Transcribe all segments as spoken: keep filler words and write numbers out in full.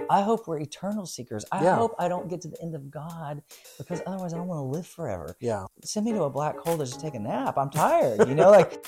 I hope we're eternal seekers. I Yeah. hope I don't get to the end of God, because otherwise I don't want to live forever. Yeah. Send me to a black hole to just take a nap. I'm tired, you know, like.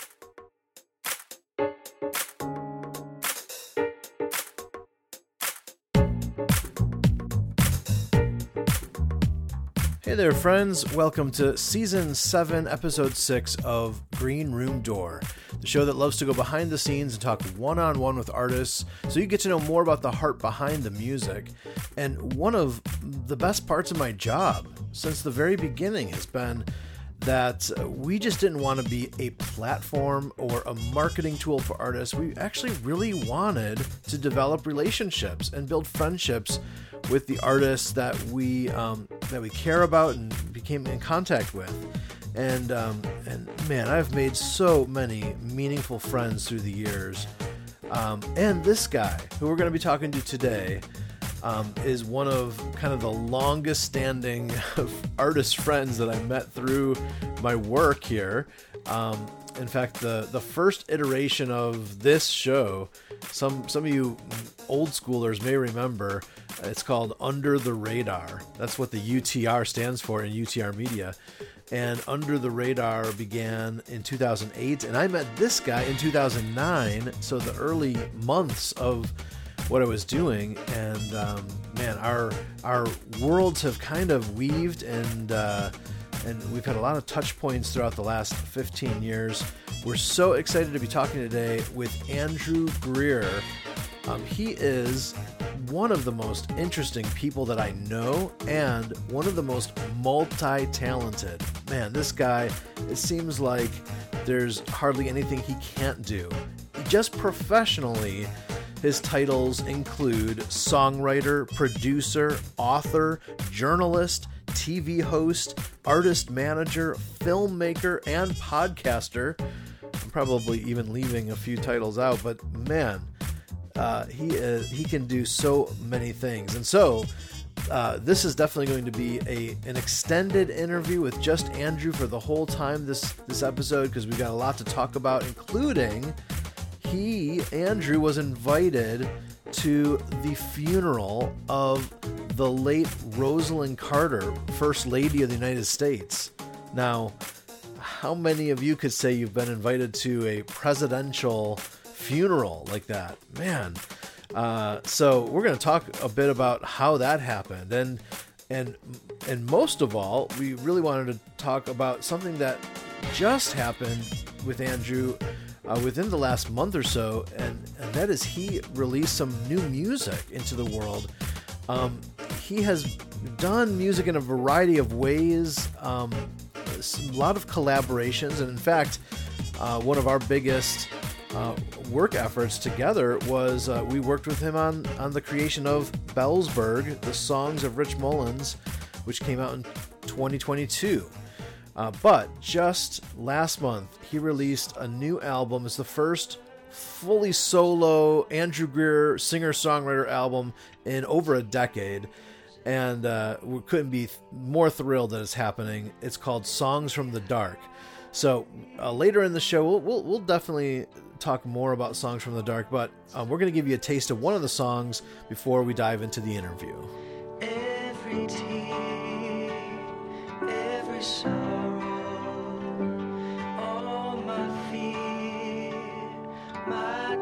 Hey there, friends. Welcome to Season seven, Episode six of Green Room Door, the show that loves to go behind the scenes and talk one-on-one with artists so you get to know more about the heart behind the music. And one of the best parts of my job since the very beginning has been that we just didn't want to be a platform or a marketing tool for artists. We actually really wanted to develop relationships and build friendships with the artists that we um, that we care about and became in contact with. And um, and man, I've made so many meaningful friends through the years. Um, and this guy, who we're going to be talking to today, um, is one of kind of the longest standing artist friends that I met through my work here. Um, in fact, the, the first iteration of this show, some some of you old schoolers may remember, it's called Under the Radar. That's what the U T R stands for in U T R Media. And Under the Radar began in two thousand eight, and I met this guy in two thousand nine, so the early months of what I was doing. And um, man, our our worlds have kind of weaved, and uh, and we've had a lot of touch points throughout the last fifteen years. We're so excited to be talking today with Andrew Greer. Um, he is one of the most interesting people that I know, and one of the most multi-talented. Man, this guy, it seems like there's hardly anything he can't do. Just professionally, his titles include songwriter, producer, author, journalist, T V host, artist manager, filmmaker, and podcaster. I'm probably even leaving a few titles out, but man, Uh, he uh, he can do so many things. And so uh, this is definitely going to be a an extended interview with just Andrew for the whole time this this episode, because we've got a lot to talk about, including he Andrew was invited to the funeral of the late Rosalynn Carter, First Lady of the United States. Now, how many of you could say you've been invited to a presidential funeral like that? Man. Uh, so we're going to talk a bit about how that happened. And, and, and most of all, we really wanted to talk about something that just happened with Andrew uh, within the last month or so. And, and that is he released some new music into the world. Um, he has done music in a variety of ways, um, a lot of collaborations. And in fact, uh, one of our biggest Uh, work efforts together was uh, we worked with him on, on the creation of Bellsburg, the Songs of Rich Mullins, which came out in twenty twenty-two. Uh, but just last month, he released a new album. It's the first fully solo Andrew Greer singer-songwriter album in over a decade. And uh, we couldn't be th- more thrilled that it's happening. It's called Songs from the Dark. So uh, later in the show, we'll, we'll, we'll definitely talk more about Songs from the Dark, but um, we're going to give you a taste of one of the songs before we dive into the interview. Every tear, every sorrow, all my fear, my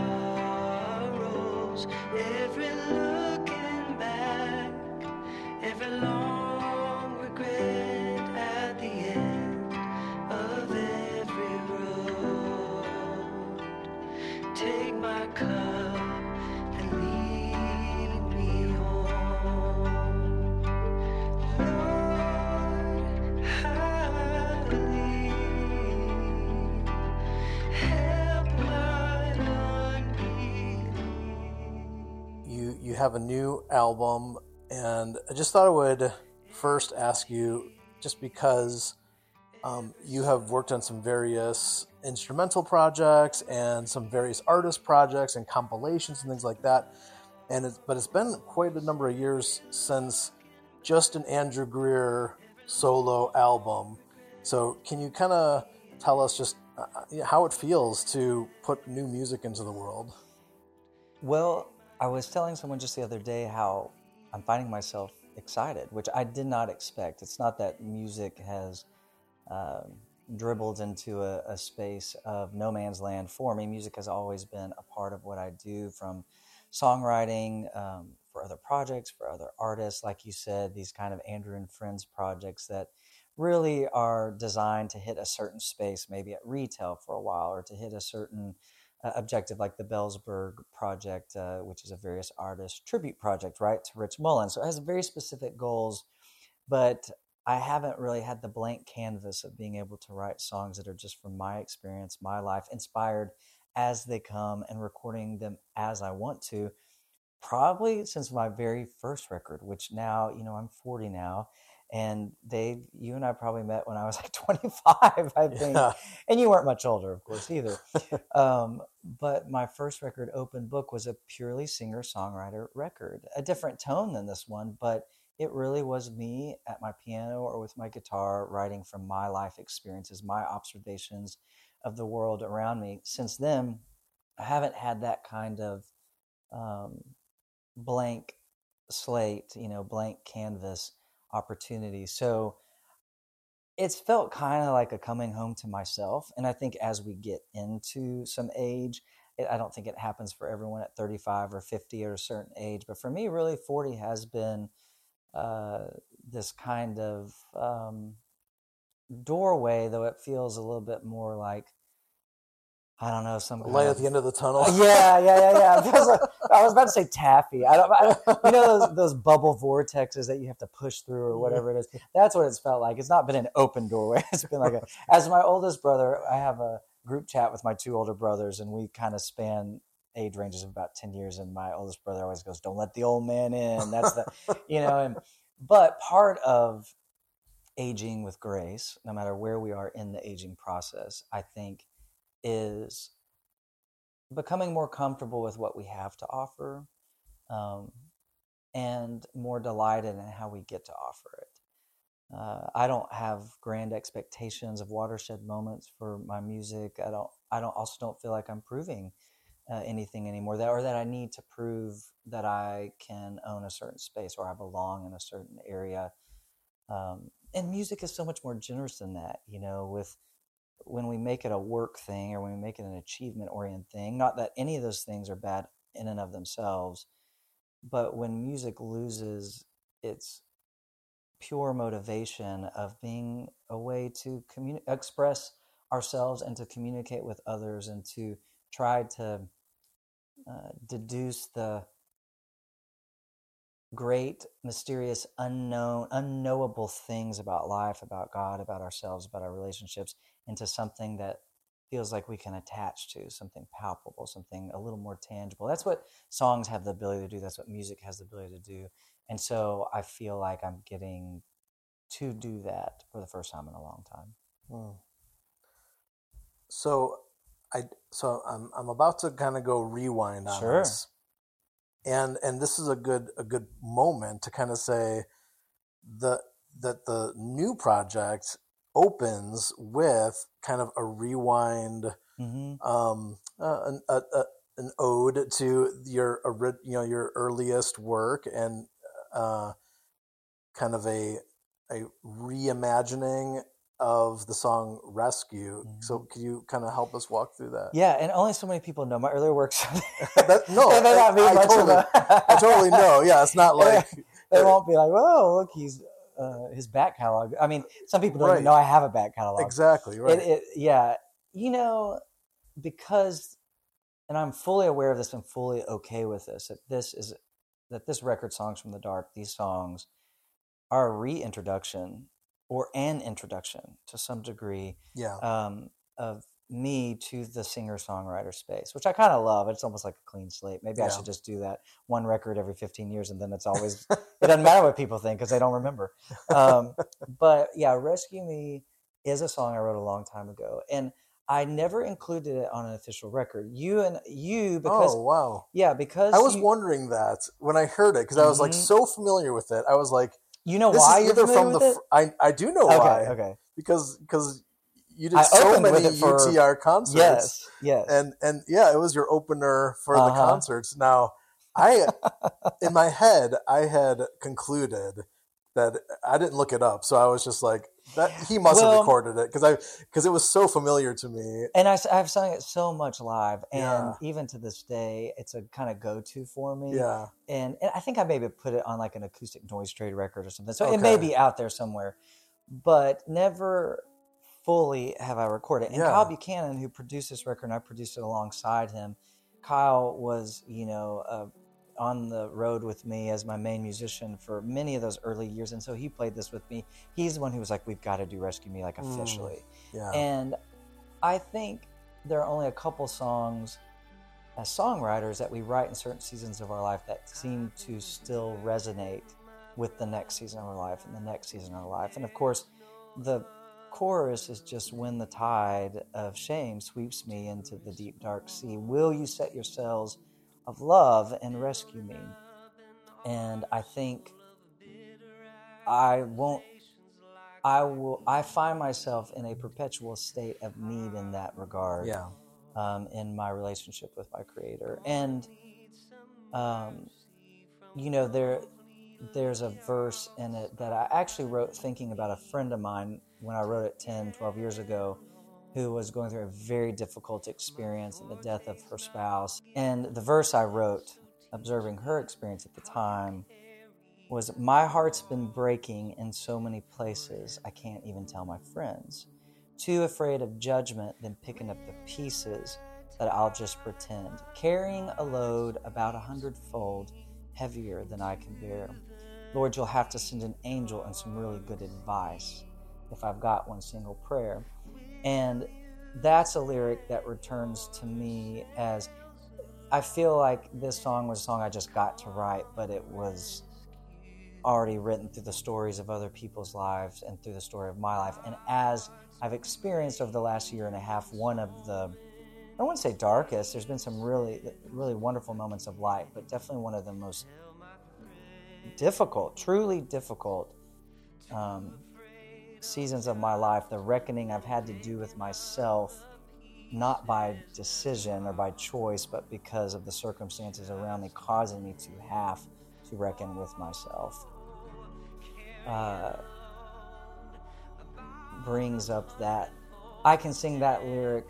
tomorrows, every looking back, every long regret at the end of every road. Take my cup and lead me home. Lord, I believe. Help my unbelief. You you have a new album, and I just thought I would first ask you, just because um, you have worked on some various instrumental projects and some various artist projects and compilations and things like that, and it's, but it's been quite a number of years since just an Andrew Greer solo album. So can you kind of tell us just uh, how it feels to put new music into the world? Well, I was telling someone just the other day how I'm finding myself excited, which I did not expect. It's not that music has um, dribbled into a, a space of no man's land for me. Music has always been a part of what I do, from songwriting um, for other projects, for other artists, like you said, these kind of Andrew and Friends projects that really are designed to hit a certain space, maybe at retail for a while, or to hit a certain uh, objective, like the Bellsberg project, uh, which is a various artist tribute project, right, to Rich Mullins. So it has very specific goals, but I haven't really had the blank canvas of being able to write songs that are just from my experience, my life, inspired as they come, and recording them as I want to, probably since my very first record, which now, you know, I'm forty now. And Dave, you and I probably met when I was like twenty-five, I think. Yeah. And you weren't much older, of course, either. um, but my first record, Open Book, was a purely singer-songwriter record. A different tone than this one, but it really was me at my piano or with my guitar, writing from my life experiences, my observations of the world around me. Since then, I haven't had that kind of um, blank slate, you know, blank canvas opportunity. So it's felt kind of like a coming home to myself. And I think as we get into some age, it, I don't think it happens for everyone at thirty-five or fifty or a certain age, but for me, really forty has been uh, this kind of um, doorway, though it feels a little bit more like, I don't know, some Light kind at the end of the tunnel. of, yeah, yeah, yeah, yeah. It feels like, I was about to say taffy. I don't, I don't you know those those bubble vortexes that you have to push through or whatever it is. That's what it's felt like. It's not been an open doorway. It's been like a. As my oldest brother, I have a group chat with my two older brothers, and we kind of span age ranges of about ten years. And my oldest brother always goes, "Don't let the old man in." That's the, you know. And but part of aging with grace, no matter where we are in the aging process, I think, is becoming more comfortable with what we have to offer, um, and more delighted in how we get to offer it. Uh, I don't have grand expectations of watershed moments for my music. I don't. I don't. Also, don't feel like I'm proving uh, anything anymore, that or that I need to prove that I can own a certain space or I belong in a certain area. Um, and music is so much more generous than that. You know, with when we make it a work thing or when we make it an achievement oriented thing, not that any of those things are bad in and of themselves, but when music loses its pure motivation of being a way to communi- express ourselves and to communicate with others and to try to uh, deduce the great, mysterious, unknown, unknowable things about life, about God, about ourselves, about our relationships, into something that feels like we can attach to, something palpable, something a little more tangible. That's what songs have the ability to do. That's what music has the ability to do. And so I feel like I'm getting to do that for the first time in a long time. Hmm. So I so I'm I'm about to kind of go rewind on Sure. this. And and this is a good a good moment to kind of say the that the new project opens with kind of a rewind, Mm-hmm. um, uh, an a, a, an ode to your ori- you know your earliest work, and uh, kind of a a reimagining of the song Rescue. Mhm. So could you kind of help us walk through that? Yeah, and only so many people know my earlier works. That- no, It may not be I- I much totally- of a, I totally know. Yeah, it's not like they won't be like, "Whoa, look, he's uh, his back catalog." I mean, some people don't Right. even know I have a back catalog. exactly right. It, it, yeah, you know, because, and I'm fully aware of this and fully okay with this. That this is that this record, Songs from the Dark, these songs are a reintroduction or an introduction to some degree yeah, um, of me to the singer-songwriter space, which I kind of love. It's almost like a clean slate. Maybe I Yeah. should just do that one record every fifteen years, and then it's always it doesn't matter what people think because they don't remember. Um, but yeah, Rescue Me is a song I wrote a long time ago, and I never included it on an official record. You and you because oh wow. yeah, because I was you, wondering that when I heard it because I was like Mhm. so familiar with it. I was like, you know this why is you're either familiar from the with it? fr- I I do know Okay, why okay, because because you did I so opened with many it for- U T R concerts. yes, yes. and and yeah, it was your opener for the Uh-huh. concerts. Now, I, in my head, I had concluded that I didn't look it up, so I was just like, that he must Well- have recorded it because I because it was so familiar to me. And I, have sung it so much live, and Yeah. even to this day, it's a kind of go-to for me. Yeah, And, and I think I maybe put it on like an acoustic noise trade record or something. So it may Okay. be out there somewhere, but never fully have I recorded. And Yeah. Kyle Buchanan, who produced this record, and I produced it alongside him. Kyle was, you know, uh, on the road with me as my main musician for many of those early years. And so he played this with me. He's the one who was like, we've got to do Rescue Me, like Mm. officially. yeah, And I think there are only a couple songs as songwriters that we write in certain seasons of our life that seem to still resonate with the next season of our life and the next season of our life. And of course, the chorus is just when the tide of shame sweeps me into the deep dark sea, will you set your sails of love and rescue me? And I think I won't I will I find myself in a perpetual state of need in that regard. yeah, Um, in my relationship with my creator. And um, you know, there there's a verse in it that I actually wrote thinking about a friend of mine when I wrote it ten, twelve years ago, who was going through a very difficult experience in the death of her spouse. And the verse I wrote, observing her experience at the time, was, my heart's been breaking in so many places I can't even tell my friends. Too afraid of judgment than picking up the pieces that I'll just pretend. Carrying a load about a hundredfold heavier than I can bear. Lord, you'll have to send an angel and some really good advice if I've got one single prayer. And that's a lyric that returns to me as, I feel like this song was a song I just got to write, but it was already written through the stories of other people's lives and through the story of my life. And as I've experienced over the last year and a half, one of the, I don't want to say darkest, there's been some really, really wonderful moments of light, but definitely one of the most difficult, truly difficult um, seasons of my life, the reckoning I've had to do with myself, not by decision or by choice, but because of the circumstances around me causing me to have to reckon with myself, uh, brings up that I can sing that lyric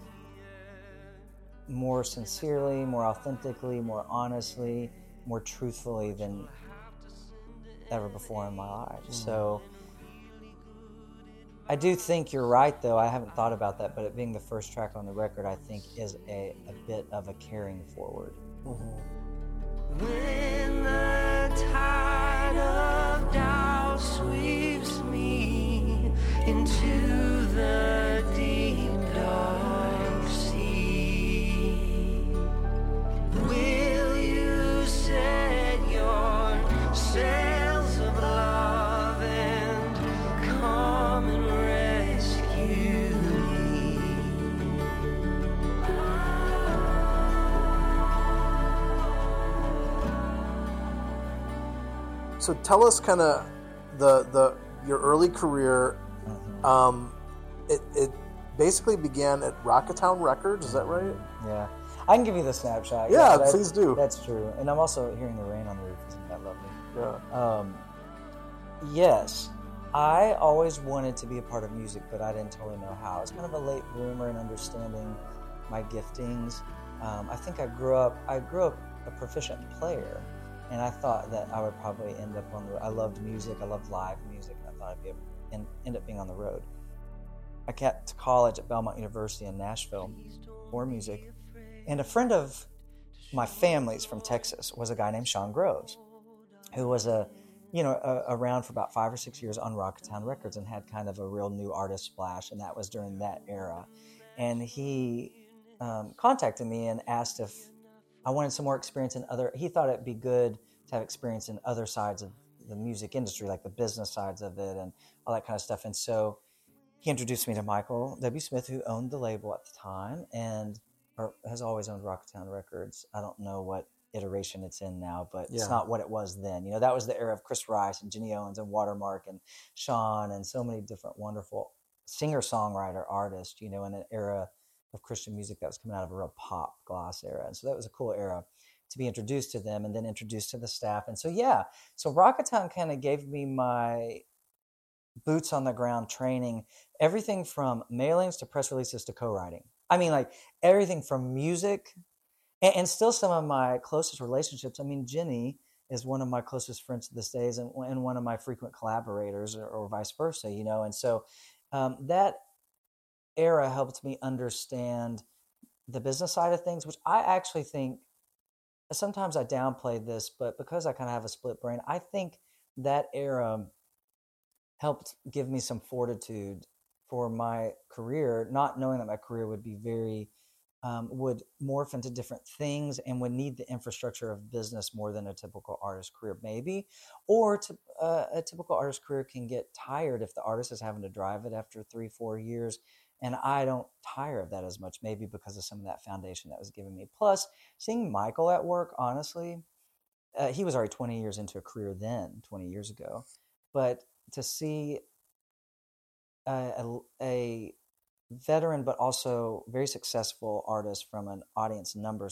more sincerely, more authentically, more honestly, more truthfully than ever before in my life. Mm. So I do think you're right, though. I haven't thought about that, but it being the first track on the record, I think is a, a bit of a carrying forward. mm-hmm. When the tide of doubt sweeps me into the deep dark sea, will you set your sails of love and come and rescue me? So tell us kind of the the your early career. Mm-hmm. Um, it it basically began at Rocketown Records. Is that right? Yeah. I can give you the snapshot. Yeah, that- please do. That's true. And I'm also hearing the rain on the roof. Isn't that lovely? Yeah. Um, yes, I always wanted to be a part of music, but I didn't totally know how. I was kind of a late bloomer in understanding my giftings. Um, I think I grew up. I grew up a proficient player, and I thought that I would probably end up on the. I loved music. I loved live music, and I thought I'd be able, and end up being on the road. I got to college at Belmont University in Nashville for music, and a friend of my family's from Texas was a guy named Sean Groves, who was a, you know, a, around for about five or six years on Rocketown Records and had kind of a real new artist splash, and that was during that era. And he um, contacted me and asked if I wanted some more experience in other. He thought it'd be good to have experience in other sides of the music industry, like the business sides of it and all that kind of stuff. And so he introduced me to Michael W. Smith, who owned the label at the time and or has always owned Rocketown Records. I don't know what iteration it's in now, but Yeah. it's not what it was then. You know, that was the era of Chris Rice and Jenny Owens and Watermark and Sean and so many different wonderful singer-songwriter artists, you know, in an era of Christian music that was coming out of a real pop gloss era. And so that was a cool era. to be introduced to them and then introduced to the staff. And so, yeah, so Rocketown kind of gave me my boots on the ground training, everything from mailings to press releases to co-writing. I mean, like everything from music and, and still some of my closest relationships. I mean, Jenny is one of my closest friends to this day and, and one of my frequent collaborators or, or vice versa, you know? And so um, that era helped me understand the business side of things, which I actually think sometimes I downplay this, but because I kind of have a split brain, I think that era helped give me some fortitude for my career, not knowing that my career would be very, um, would morph into different things and would need the infrastructure of business more than a typical artist career, maybe. Or to, uh, a typical artist career can get tired if the artist is having to drive it after three, four years. And I don't tire of that as much, maybe because of some of that foundation that was given me. Plus, seeing Michael at work, honestly, uh, he was already twenty years into a career then, twenty years ago. But to see a, a, a veteran but also very successful artist from an audience number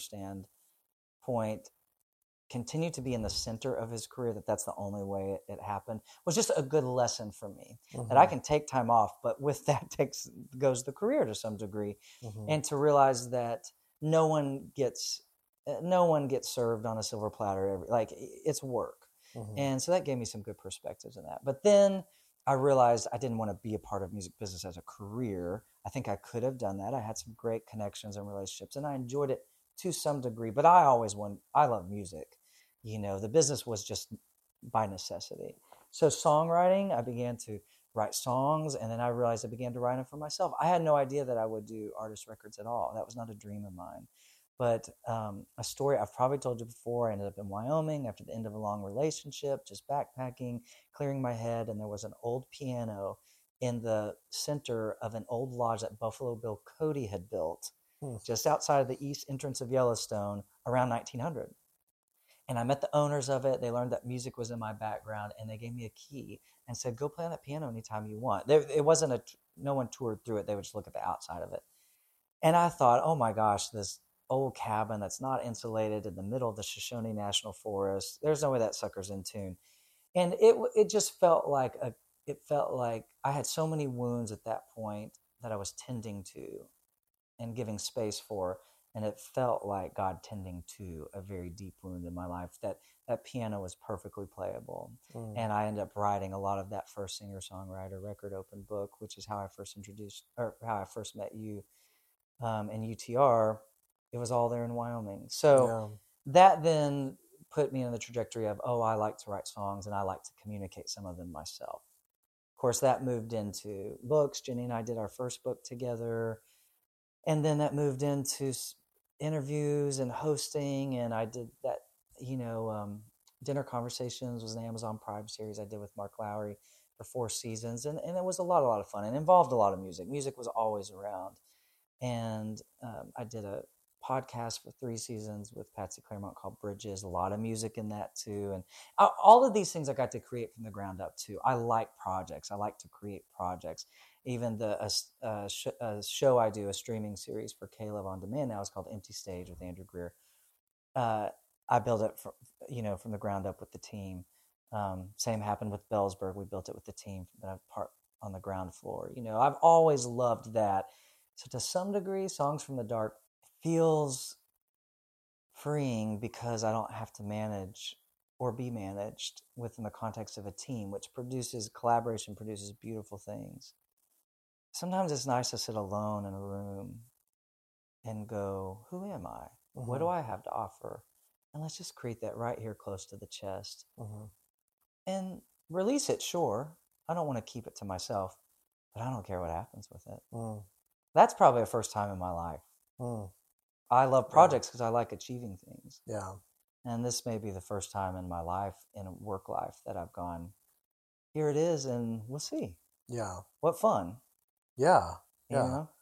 standpoint continue to be in the center of his career, that that's the only way it, it happened, was just a good lesson for me. Mm-hmm. That I can take time off, but with that takes goes the career to some degree. Mm-hmm. And to realize that no one gets no one gets served on a silver platter. Every, like it's work. Mm-hmm. And so that gave me some good perspectives in that. But then I realized I didn't want to be a part of music business as a career. I think I could have done that. I had some great connections and relationships, and I enjoyed it to some degree, but I always want, I love music. You know, the business was just by necessity. So songwriting, I began to write songs, and then I realized I began to write them for myself. I had no idea that I would do artist records at all. That was not a dream of mine. But um, a story I've probably told you before, I ended up in Wyoming after the end of a long relationship, just backpacking, clearing my head, and there was an old piano in the center of an old lodge that Buffalo Bill Cody had built hmm. just outside of the east entrance of Yellowstone around nineteen hundred. And I met the owners of it. They learned that music was in my background, and they gave me a key and said, go play on that piano anytime you want. There, it wasn't a, no one toured through it. They would just look at the outside of it. And I thought, oh my gosh, this old cabin that's not insulated in the middle of the Shoshone National Forest. There's no way that sucker's in tune. And it it just felt like a, it felt like I had so many wounds at that point that I was tending to and giving space for. And it felt like God tending to a very deep wound in my life, that that piano was perfectly playable. Mm. And I ended up writing a lot of that first singer-songwriter record open book, which is how I first introduced, or how I first met you um, in U T R. It was all there in Wyoming. So yeah. that then put me on the trajectory of, oh, I like to write songs and I like to communicate some of them myself. Of course, that moved into books. Jenny and I did our first book together. And then that moved into interviews and hosting, and I did that, you know, um, Dinner Conversations was an Amazon Prime series I did with Mark Lowry for four seasons, and, and it was a lot, a lot of fun, and involved a lot of music. Music was always around, and um, I did a podcast for three seasons with Patsy Claremont called Bridges, a lot of music in that too, and all of these things I got to create from the ground up too. I like projects. I like to create projects. Even the a, a, sh- a show I do, a streaming series for K-Love On Demand now, is called Empty Stage with Andrew Greer. Uh, I built it from, you know, from the ground up with the team. Um, same happened with Bellsburg. We built it with the team, but I'm part on the ground floor. You know, I've always loved that. So to some degree, Songs from the Dark feels freeing because I don't have to manage or be managed within the context of a team, which produces, collaboration produces beautiful things. Sometimes it's nice to sit alone in a room and go, who am I? Mm-hmm. What do I have to offer? And let's just create that right here close to the chest. Mm-hmm. And release it, sure. I don't want to keep it to myself, but I don't care what happens with it. Mm. That's probably the first time in my life. Mm. I love projects because yeah. I like achieving things. Yeah. And this may be the first time in my life, in a work life, that I've gone, here it is, and we'll see. Yeah. What fun. Yeah. Yeah. You know?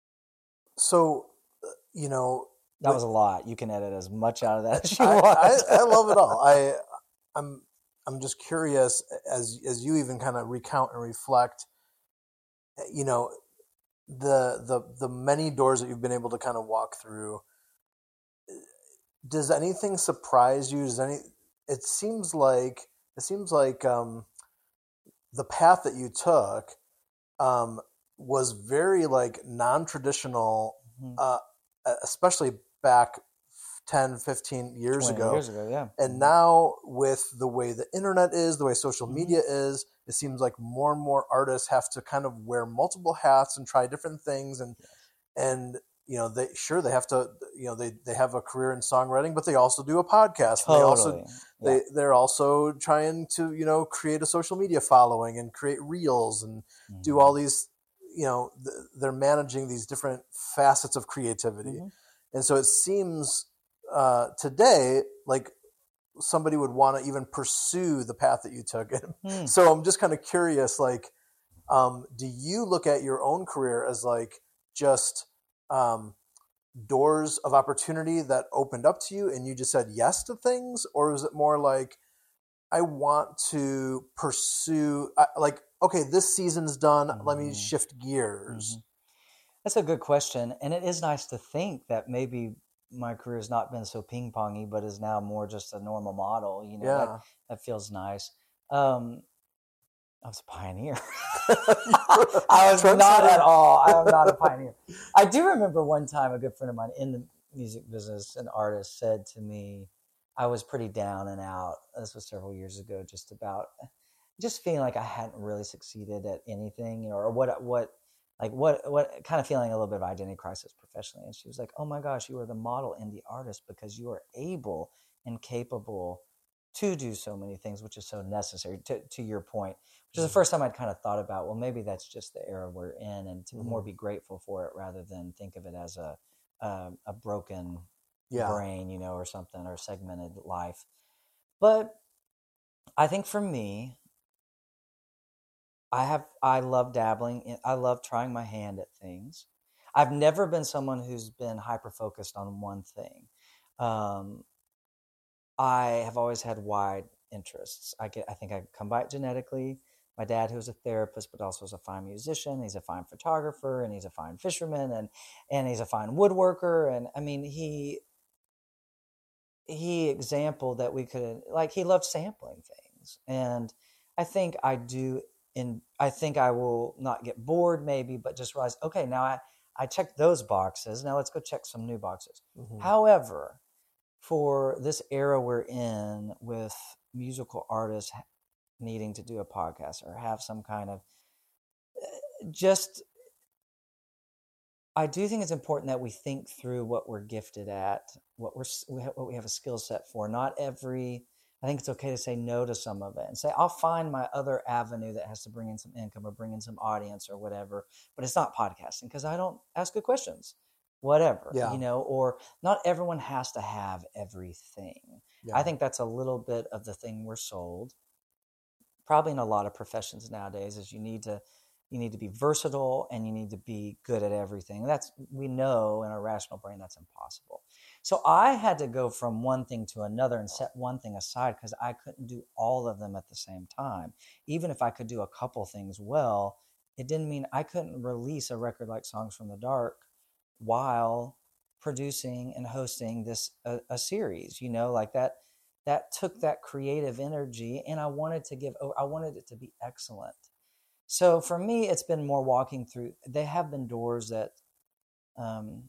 So, you know, that was a lot. You can edit as much out of that as you I, want. I, I love it all. I, I'm, I'm just curious as as you even kind of recount and reflect. You know, the the the many doors that you've been able to kind of walk through. does anything surprise you? Does any? It seems like it seems like um, the path that you took um, was very like non-traditional, Mhm. uh, especially back ten, fifteen years twenty ago. years ago, yeah. And Mhm. now with the way the internet is, the way social Mhm. media is, it seems like more and more artists have to kind of wear multiple hats and try different things. And, and, you know, they sure they have to, you know, they, they have a career in songwriting, but they also do a podcast. And they also, Totally. they, Yeah. they're also trying to, you know, create a social media following and create reels and do Mhm. all these, you know, th- they're managing these different facets of creativity. Mhm. And so it seems uh, today like somebody would want to even pursue the path that you took. Hmm. So I'm just kind of curious, like, um, do you look at your own career as like just um, doors of opportunity that opened up to you and you just said yes to things? Or is it more like, I want to pursue, uh, like, okay, this season's done. Mm-hmm. Let me shift gears. Mm-hmm. That's a good question. And it is nice to think that maybe my career has not been so ping pongy, but is now more just a normal model. You know, Yeah. that, that feels nice. Um, I was a pioneer. I was not at all. I am not a pioneer. I do remember one time a good friend of mine in the music business, an artist, said to me, I was pretty down and out. This was several years ago, just about just feeling like I hadn't really succeeded at anything, you know, or what, what, like what, what kind of feeling a little bit of identity crisis professionally. And she was like, oh my gosh, you are the model indie artist because you are able and capable to do so many things, which is so necessary to, to your point, which is the first time I'd kind of thought about, well, maybe that's just the era we're in, and to mm-hmm. more be grateful for it rather than think of it as a, a, a broken yeah. brain, you know, or something, or segmented life. But I think for me, I have, I love dabbling. In, I love trying my hand at things. I've never been someone who's been hyper-focused on one thing. Um, I have always had wide interests. I get, I think I come by it genetically. My dad, who's a therapist, but also is a fine musician, he's a fine photographer, and he's a fine fisherman, and, and he's a fine woodworker. And I mean, he, he exampled that we could, like, he loved sampling things. And I think I do, in, I think I will not get bored maybe, but just realize, okay, now I, I checked those boxes. Now let's go check some new boxes. Mm-hmm. However, for this era we're in with musical artists needing to do a podcast or have some kind of just, I do think it's important that we think through what we're gifted at, what we're, what we have a skill set for. Not every, I think it's okay to say no to some of it and say, I'll find my other avenue that has to bring in some income or bring in some audience or whatever, but it's not podcasting because I don't ask good questions. Whatever, yeah. you know, or not everyone has to have everything. Yeah. I think that's a little bit of the thing we're sold, probably in a lot of professions nowadays, is you need to, you need to be versatile and you need to be good at everything. That's, we know in our rational brain that's impossible. So I had to go from one thing to another and set one thing aside because I couldn't do all of them at the same time. Even if I could do a couple things well, it didn't mean I couldn't release a record like Songs from the Dark while producing and hosting this a, a series, you know, like that, that took that creative energy, and I wanted to give, I wanted it to be excellent. So for me, it's been more walking through, they have been doors that, um,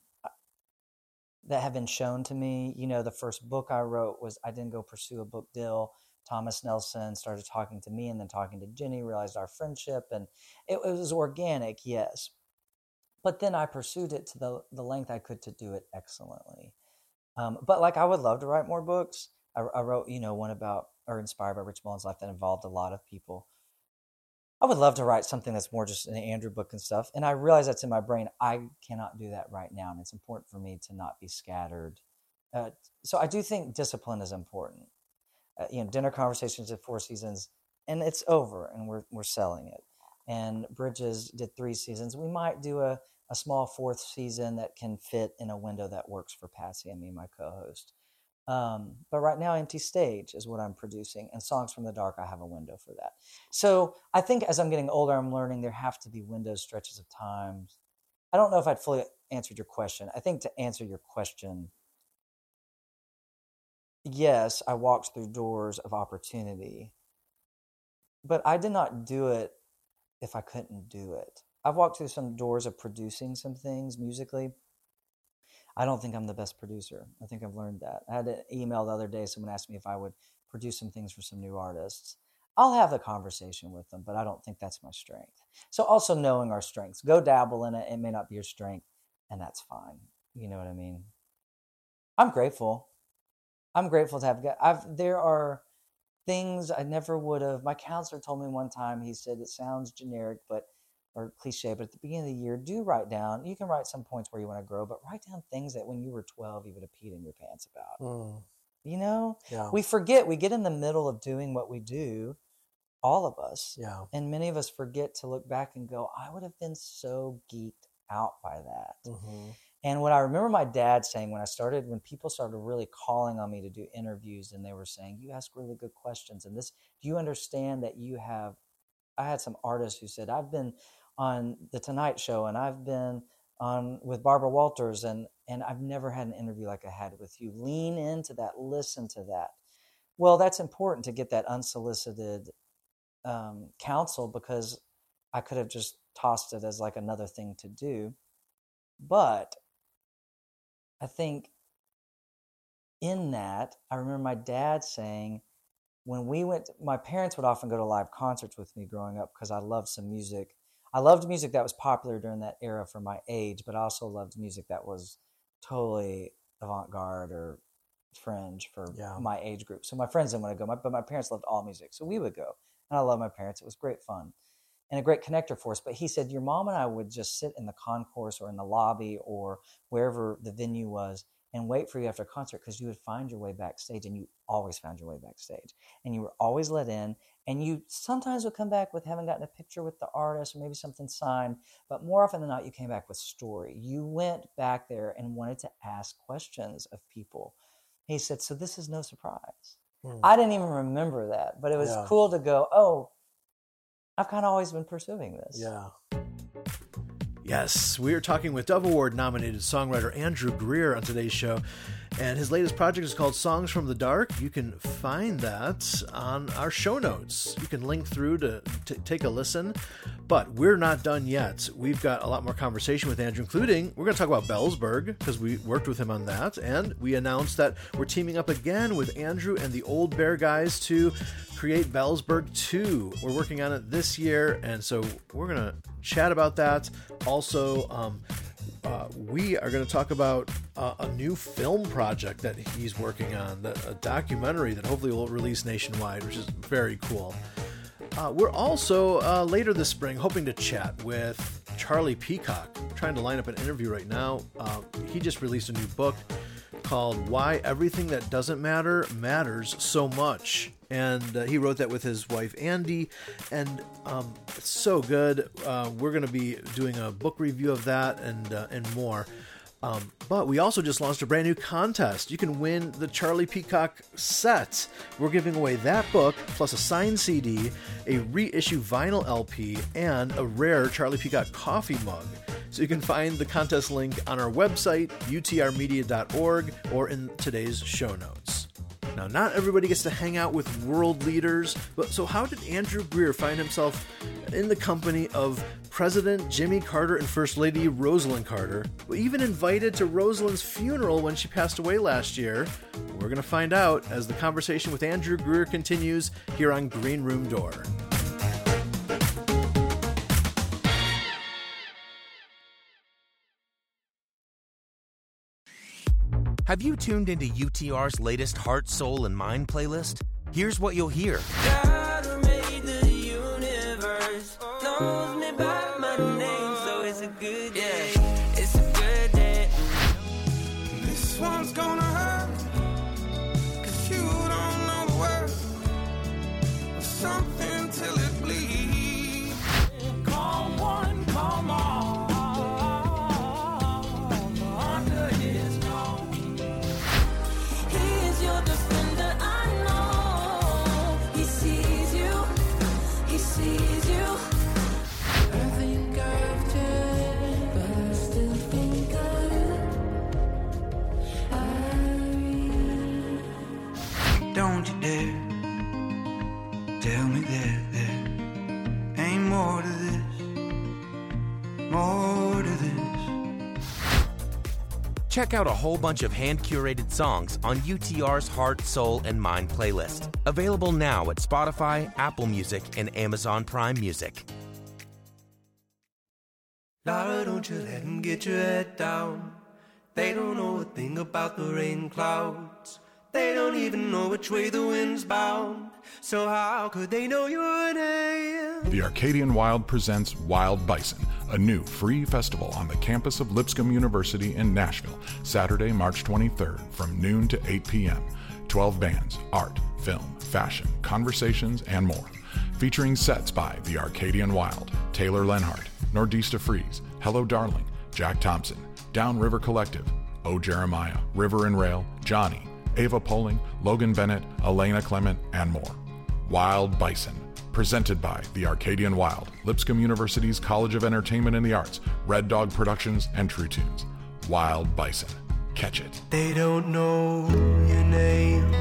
that have been shown to me. You know, the first book I wrote was, I didn't go pursue a book deal. Thomas Nelson started talking to me and then talking to Jenny, realized our friendship, and it, it was organic. Yes. But then I pursued it to the, the length I could to do it excellently. Um, but like, I would love to write more books. I, I wrote, you know, one about, or inspired by Rich Mullins' life that involved a lot of people. I would love to write something that's more just an Andrew book and stuff. And I realize that's in my brain. I cannot do that right now. And it's important for me to not be scattered. Uh, so I do think discipline is important. Uh, you know, Dinner Conversations at Four Seasons, and it's over, and we're we're selling it. And Bridges did three seasons. We might do a, a small fourth season that can fit in a window that works for Patsy and me, my co-host. Um, but right now, Empty Stage is what I'm producing. And Songs from the Dark, I have a window for that. So I think as I'm getting older, I'm learning there have to be windows, stretches of time. I don't know if I'd fully answered your question. I think to answer your question, yes, I walked through doors of opportunity, but I did not do it if I couldn't do it. I've walked through some doors of producing some things musically. I don't think I'm the best producer. I think I've learned that. I had an email the other day. Someone asked me if I would produce some things for some new artists. I'll have a conversation with them, but I don't think that's my strength. So also knowing our strengths. Go dabble in it. It may not be your strength, and that's fine. You know what I mean? I'm grateful. I'm grateful to have. I've. There are things I never would have. My counselor told me one time. He said it sounds generic, but or cliche, but at the beginning of the year, do write down. You can write some points where you want to grow, but write down things that when you were twelve, you would have peed in your pants about. Mm. You know, Yeah. we forget. We get in the middle of doing what we do, all of us, Yeah. and many of us forget to look back and go, "I would have been so geeked out by that." Mm-hmm. And what I remember my dad saying when I started, when people started really calling on me to do interviews, and they were saying, "You ask really good questions, and this, do you understand that you have?" I had some artists who said, "I've been on the Tonight Show, and I've been on with Barbara Walters, and and I've never had an interview like I had with you. Lean into that, listen to that." Well, that's important to get that unsolicited um, counsel, because I could have just tossed it as like another thing to do. But I think in that, I remember my dad saying, when we went, my parents would often go to live concerts with me growing up because I loved some music. I loved music that was popular during that era for my age, but I also loved music that was totally avant-garde or fringe for Yeah. my age group. So my friends didn't want to go, my, but my parents loved all music, so we would go. And I love my parents. It was great fun and a great connector for us. But he said, your mom and I would just sit in the concourse or in the lobby or wherever the venue was and wait for you after a concert, because you would find your way backstage, and you always found your way backstage. And you were always let in, and you sometimes would come back with having gotten a picture with the artist or maybe something signed, but more often than not, you came back with story. You went back there and wanted to ask questions of people. He said, so this is no surprise. Mm. I didn't even remember that, but it was Yeah. cool to go, oh, I've kind of always been pursuing this. Yeah. Yes, we are talking with Dove Award nominated songwriter Andrew Greer on today's show, and his latest project is called Songs from the Dark. You can find that on our show notes. You can link through to, to take a listen, but we're not done yet. We've got a lot more conversation with Andrew, including we're going to talk about Bellsberg, because we worked with him on that, and we announced that we're teaming up again with Andrew and the Old Bear guys to create Bellsberg two. We're working on it this year, and so we're going to chat about that. Also, um, uh, we are going to talk about uh, a new film project that he's working on, that, a documentary that hopefully will release nationwide, which is very cool. Uh, we're also, uh, later this spring, hoping to chat with Charlie Peacock. I'm trying to line up an interview right now. Uh, he just released a new book called Why Everything That Doesn't Matter Matters So Much. And uh, he wrote that with his wife, Andy, and um, it's so good. Uh, we're going to be doing a book review of that and uh, and more. Um, but we also just launched a brand new contest. You can win the Charlie Peacock set. We're giving away that book, plus a signed C D, a reissue vinyl L P, and a rare Charlie Peacock coffee mug. So you can find the contest link on our website, U T R media dot org, or in today's show notes. Now, not everybody gets to hang out with world leaders, but so how did Andrew Greer find himself in the company of President Jimmy Carter and First Lady Rosalind Carter, who even invited to Rosalind's funeral when she passed away last year? We're going to find out as the conversation with Andrew Greer continues here on Green Room Door. Have you tuned into U T R's latest Heart, Soul, and Mind playlist? Here's what you'll hear. God who made the universe knows me by my name, so it's a good day. It's a good day. This one's gonna hurt, 'cause you don't know the worth of something till it bleeds. Come one, come on. Under his nose. He's your defender, I know. He sees don't you dare tell me that there ain't more to this, more to this. Check out a whole bunch of hand-curated songs on U T R's Heart, Soul, and Mind playlist. Available now at Spotify, Apple Music, and Amazon Prime Music. Lara, don't you let them get your head down. They don't know a thing about the rain clouds. They don't even know which way the wind's bound. So how could they know your name? The Arcadian Wild presents Wild Bison, a new free festival on the campus of Lipscomb University in Nashville, Saturday, March twenty-third from noon to eight p.m. twelve bands, art, film, fashion, conversations, and more. Featuring sets by The Arcadian Wild, Taylor Lenhart, Nordista Freeze, Hello Darling, Jack Thompson, Downriver Collective, O Jeremiah, River and Rail, Johnny, Ava Poling, Logan Bennett, Elena Clement, and more. Wild Bison, presented by The Arcadian Wild, Lipscomb University's College of Entertainment and the Arts, Red Dog Productions, and True Tunes. Wild Bison. Catch it. They don't know your name.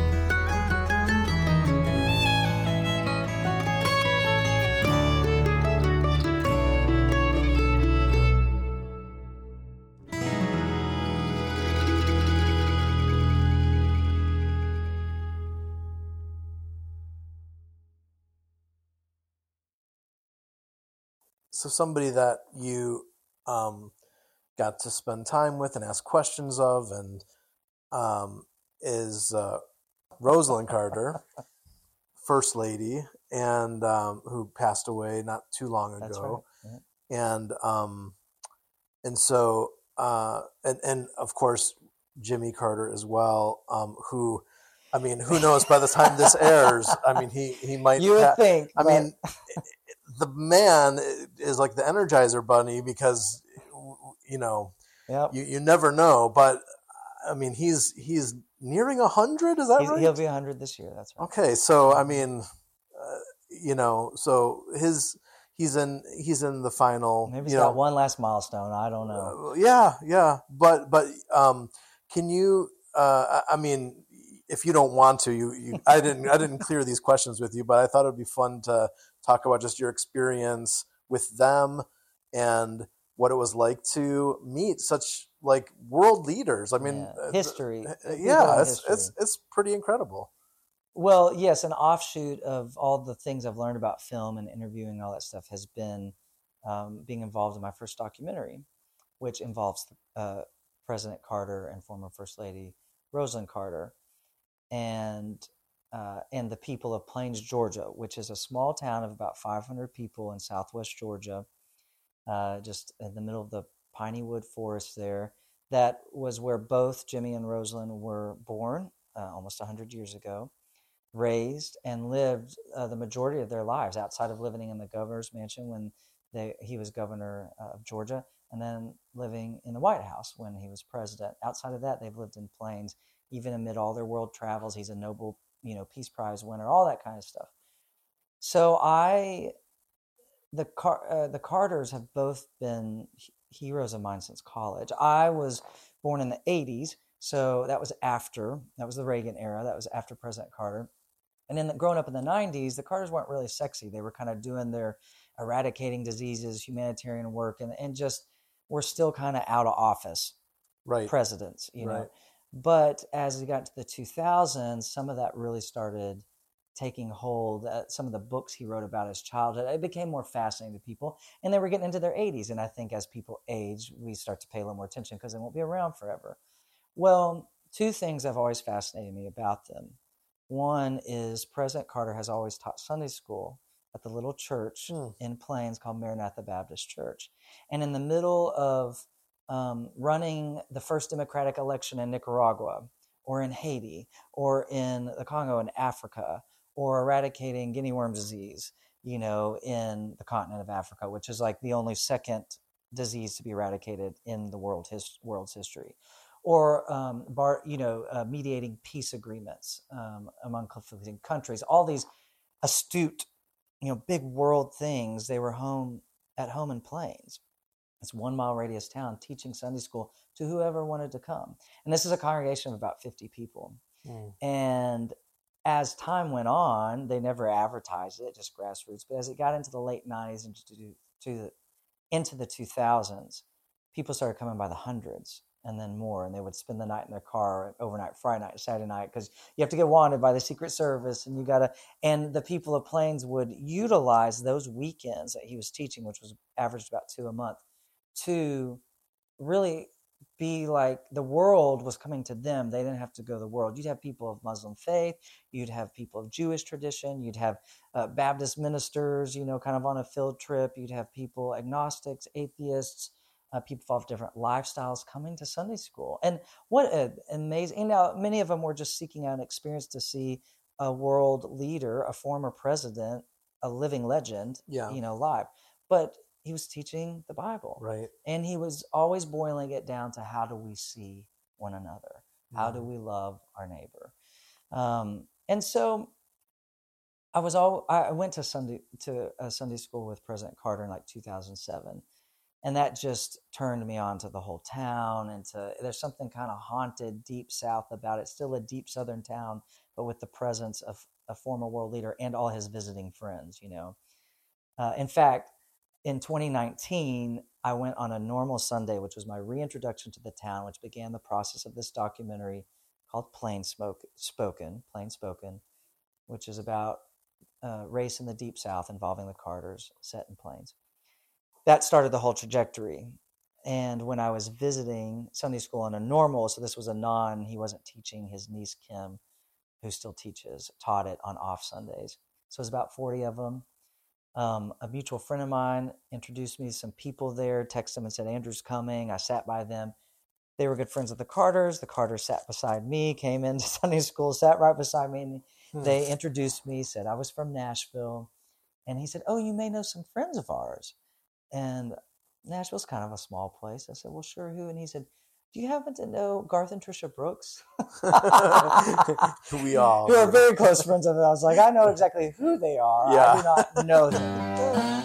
So somebody that you um, got to spend time with and ask questions of, and um, is uh, Rosalind Carter, First Lady, and um, who passed away not too long ago. That's right. Yeah. And um, and so uh, and and of course Jimmy Carter as well, um, who. I mean, who knows? By the time this airs, I mean, he, he might. You would ha- think. I but... mean, the man is like the Energizer Bunny because, you know, yep. you, you never know. But I mean, he's he's nearing a hundred. Is that He's, right? He'll be a hundred this year. That's right. Okay, so I mean, uh, you know, so his he's in he's in the final. Maybe he's you got know, one last milestone. I don't know. Uh, yeah, yeah, but but um, can you? Uh, I mean. If you don't want to, you, you I didn't I didn't clear these questions with you, but I thought it'd be fun to talk about just your experience with them and what it was like to meet such like world leaders. I mean, yeah. history. Uh, yeah, it's, history. it's it's pretty incredible. Well, yes, an offshoot of all the things I've learned about film and interviewing and all that stuff has been um, being involved in my first documentary, which involves uh, President Carter and former First Lady Rosalind Carter. and uh, and the people of Plains, Georgia, which is a small town of about five hundred people in southwest Georgia, uh, just in the middle of the piney wood forest there. That was where both Jimmy and Rosalind were born uh, almost one hundred years ago, raised, and lived uh, the majority of their lives outside of living in the governor's mansion when they, he was governor uh, of Georgia, and then living in the White House when he was president. Outside of that, they've lived in Plains. Even amid all their world travels, he's a Nobel, you know, Peace Prize winner, all that kind of stuff. So I, the Car- uh, the Carters have both been heroes of mine since college. I was born in the eighties, so that was after, that was the Reagan era, that was after President Carter. And then the, growing up in the nineties, the Carters weren't really sexy. They were kind of doing their eradicating diseases, humanitarian work, and, and just were still kind of out of office right. presidents, you know. Right. But as we got to the two thousands, some of that really started taking hold. Uh, some of the books he wrote about his childhood, it became more fascinating to people. And they were getting into their eighties. And I think as people age, we start to pay a little more attention because they won't be around forever. Well, two things have always fascinated me about them. One is President Carter has always taught Sunday school at the little church mm. in Plains called Maranatha Baptist Church. And in the middle of Um, running the first democratic election in Nicaragua or in Haiti or in the Congo in Africa or eradicating guinea worm disease, you know, in the continent of Africa, which is like the only second disease to be eradicated in the world his, world's history, or, um, bar, you know, uh, mediating peace agreements um, among conflicting countries, all these astute, you know, big world things. They were home at home in Plains. It's one mile radius town teaching Sunday school to whoever wanted to come. And this is a congregation of about fifty people. Mm. And as time went on, they never advertised it, just grassroots. But as it got into the late nineties and to, to the, into the two thousands, people started coming by the hundreds and then more. And they would spend the night in their car overnight, Friday night, Saturday night, because you have to get wanted by the Secret Service. And you got to, and the people of Plains would utilize those weekends that he was teaching, which was averaged about two a month, to really be like the world was coming to them. They didn't have to go to the world. You'd have people of Muslim faith. You'd have people of Jewish tradition. You'd have uh, Baptist ministers, you know, kind of on a field trip. You'd have people, agnostics, atheists, uh, people of different lifestyles coming to Sunday school. And what an amazing, you know, many of them were just seeking out an experience to see a world leader, a former president, a living legend, Yeah. you know, live. But he was teaching the Bible. Right. And he was always boiling it down to how do we see one another? How do we love our neighbor? Um, and so I was all I went to Sunday to a Sunday school with President Carter in like two thousand seven. And that just turned me on to the whole town. And to, there's something kind of haunted deep South about it. Still a deep Southern town, but with the presence of a former world leader and all his visiting friends, you know. Uh, in fact, in twenty nineteen, I went on a normal Sunday, which was my reintroduction to the town, which began the process of this documentary called Plain Smoke, Spoken, Plain Spoken, which is about uh, race in the Deep South involving the Carters, set in Plains. That started the whole trajectory. And when I was visiting Sunday school on a normal, so this was a non, he wasn't teaching, his niece Kim, who still teaches, taught it on off Sundays. So it was about forty of them. Um, a mutual friend of mine introduced me to some people there, texted them and said, Andrew's coming. I sat by them. They were good friends with the Carters. The Carters sat beside me, came into Sunday school, sat right beside me. And hmm. They introduced me, said I was from Nashville. And he said, oh, you may know some friends of ours. And Nashville's kind of a small place. I said, well, sure, who? And he said, do you happen to know Garth and Trisha Brooks? We all. We are very close friends of it. I was like, I know exactly who they are. Yeah. I do not know them.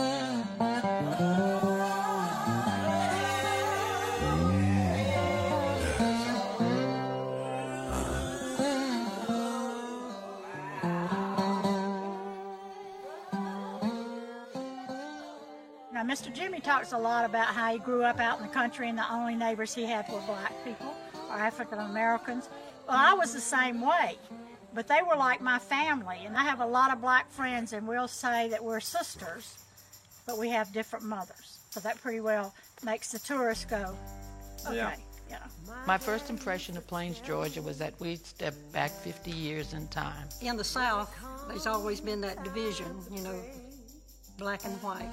Now, Mister Jimmy talks a lot about how he grew up out in the country and the only neighbors he had were black people or African Americans. Well, I was the same way, but they were like my family, and I have a lot of black friends, and we'll say that we're sisters, but we have different mothers. So that pretty well makes the tourists go, okay, yeah. yeah. My first impression of Plains, Georgia was that we'd stepped back fifty years in time. In the South, there's always been that division, you know, black and white.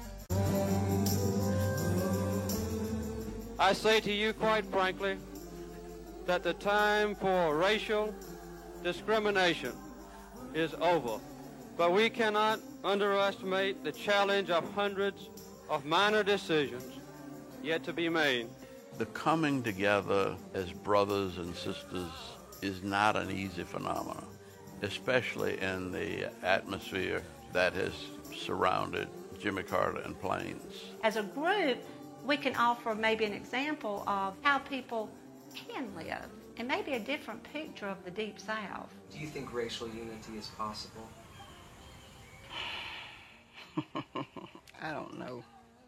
I say to you quite frankly that the time for racial discrimination is over, but we cannot underestimate the challenge of hundreds of minor decisions yet to be made. The coming together as brothers and sisters is not an easy phenomenon, especially in the atmosphere that has surrounded Jimmy Carter and Plains. As a group, we can offer maybe an example of how people can live and maybe a different picture of the Deep South. Do you think racial unity is possible? I don't know.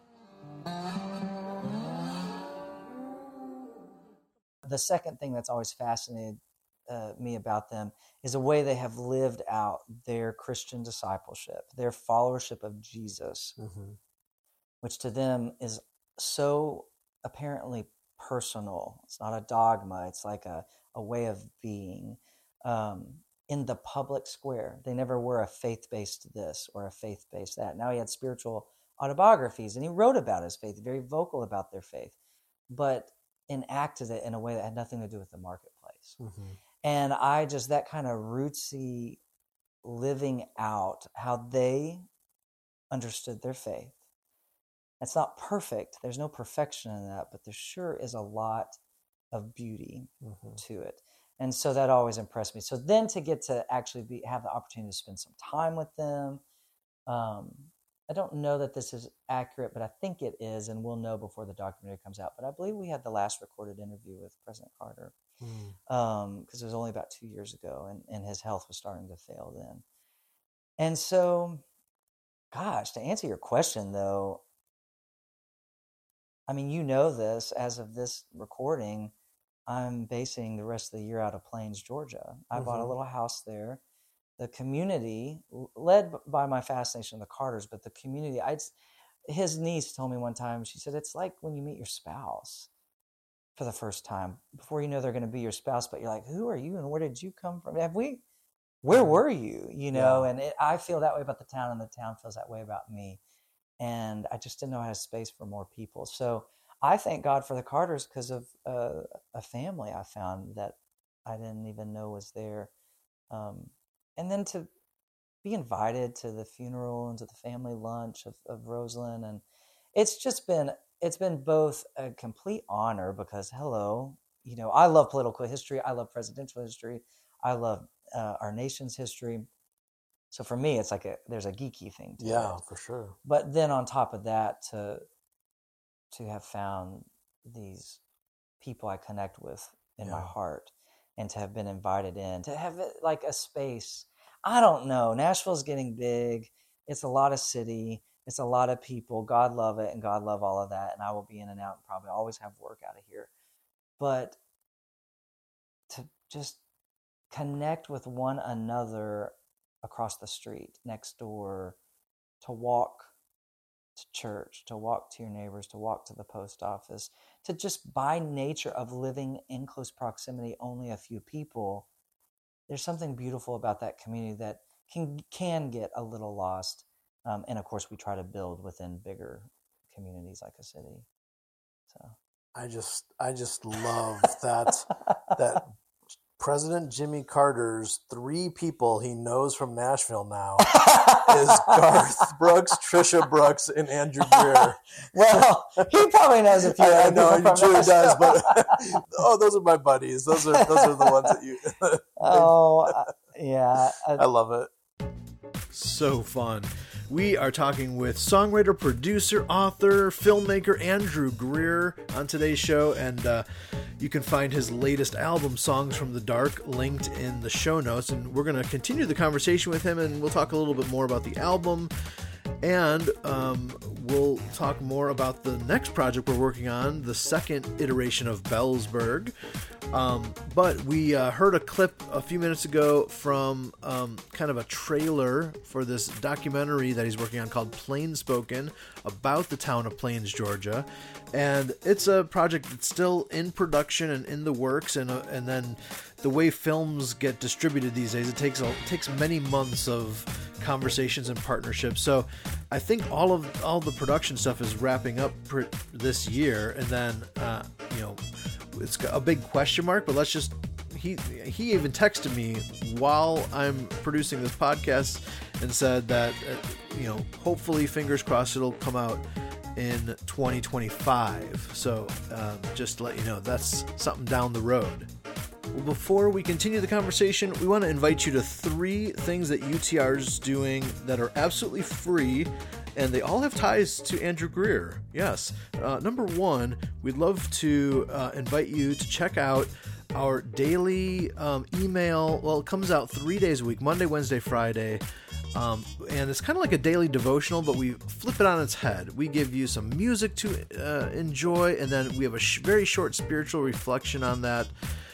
The second thing that's always fascinated uh, me about them is the way they have lived out their Christian discipleship, their followership of Jesus, mm-hmm. which to them is so apparently personal. It's not a dogma. It's like a, a way of being um, in the public square. They never were a faith-based this or a faith-based that. Now he had spiritual autobiographies, and he wrote about his faith, very vocal about their faith, but enacted it in a way that had nothing to do with the marketplace. Mm-hmm. And I just, that kind of rootsy living out how they understood their faith. It's not perfect. There's no perfection in that, but there sure is a lot of beauty mm-hmm. to it. And so that always impressed me. So then to get to actually be, have the opportunity to spend some time with them, um, I don't know that this is accurate, but I think it is, and we'll know before the documentary comes out. But I believe we had the last recorded interview with President Carter because Mm. um, it was only about two years ago, and, and his health was starting to fail then. And so, gosh, to answer your question, though, I mean, you know this, as of this recording, I'm basing the rest of the year out of Plains, Georgia. I bought a Mhm. little house there. The community, l- led b- by my fascination with the Carters, but the community, I, his niece told me one time, she said, it's like when you meet your spouse for the first time, before you know they're going to be your spouse, but you're like, who are you and where did you come from? Have we, where were you? You know, Yeah. and it, I feel that way about the town, and the town feels that way about me. And I just didn't know I had space for more people. So I thank God for the Carters because of uh, a family I found that I didn't even know was there. Um, and then to be invited to the funeral and to the family lunch of, of Rosalind. And it's just been, it's been both a complete honor because, hello, you know, I love political history. I love presidential history. I love uh, our nation's history. So for me, it's like a, there's a geeky thing to Yeah, it. for sure. But then on top of that, to to have found these people I connect with in my Yeah. heart, and to have been invited in, to have it like a space. I don't know. Nashville's getting big. It's a lot of city. It's a lot of people. God love it, and God love all of that. And I will be in and out and probably always have work out of here. But to just connect with one another across the street, next door, to walk to church, to walk to your neighbors, to walk to the post office, to just by nature of living in close proximity, only a few people, there's something beautiful about that community that can can get a little lost. Um, and of course, we try to build within bigger communities like a city. So I just I just love that that President Jimmy Carter's three people he knows from Nashville now is Garth Brooks, Trisha Brooks, and Andrew Greer. Well, he probably knows a few. I, I other know people he from truly does, Nashville. but oh, those are my buddies. Those are those are the ones that you. Oh, uh, yeah. Uh, I love it. So fun. We are talking with songwriter, producer, author, filmmaker Andrew Greer on today's show, and uh, you can find his latest album, Songs from the Dark, linked in the show notes. And we're going to continue the conversation with him, and we'll talk a little bit more about the album, and um, we'll talk more about the next project we're working on, the second iteration of Bellsburg. Um, but we uh, heard a clip a few minutes ago from um, kind of a trailer for this documentary that he's working on called Plain Spoken, about the town of Plains, Georgia. And it's a project that's still in production and in the works. And uh, and then the way films get distributed these days, it takes a, it takes many months of conversations and partnerships. So I think all of all the production stuff is wrapping up pr- this year, and then uh, you know. It's a big question mark, but let's just, he he even texted me while I'm producing this podcast and said that, uh, you know, hopefully, fingers crossed, it'll come out in twenty twenty-five. So um, just to let you know, that's something down the road. Well, before we continue the conversation, we want to invite you to three things that U T R is doing that are absolutely free, and they all have ties to Andrew Greer. Yes. Uh, number one, we'd love to uh, invite you to check out our daily um, email. Well, it comes out three days a week, Monday, Wednesday, Friday. Um, and it's kind of like a daily devotional, but we flip it on its head. We give you some music to uh, enjoy, and then we have a sh- very short spiritual reflection on that.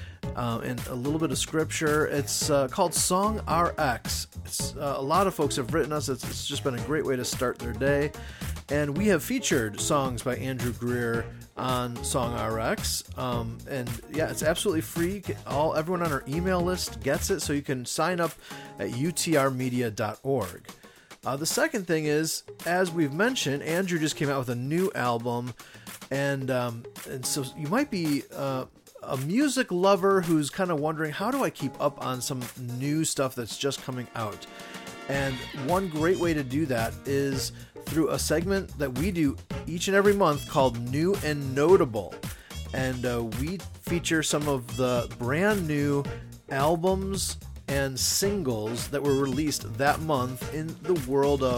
Uh, and a little bit of scripture. It's uh, called Song R X. It's, uh, a lot of folks have written us. It's, it's just been a great way to start their day. And we have featured songs by Andrew Greer on Song R X. Um, and yeah, it's absolutely free. All everyone on our email list gets it, so you can sign up at u t r media dot org. Uh, the second thing is, as we've mentioned, Andrew just came out with a new album, and um, and so you might be uh, a music lover who's kind of wondering, how do I keep up on some new stuff that's just coming out? And one great way to do that is through a segment that we do each and every month called New and Notable. And uh, we feature some of the brand new albums and singles that were released that month in the world of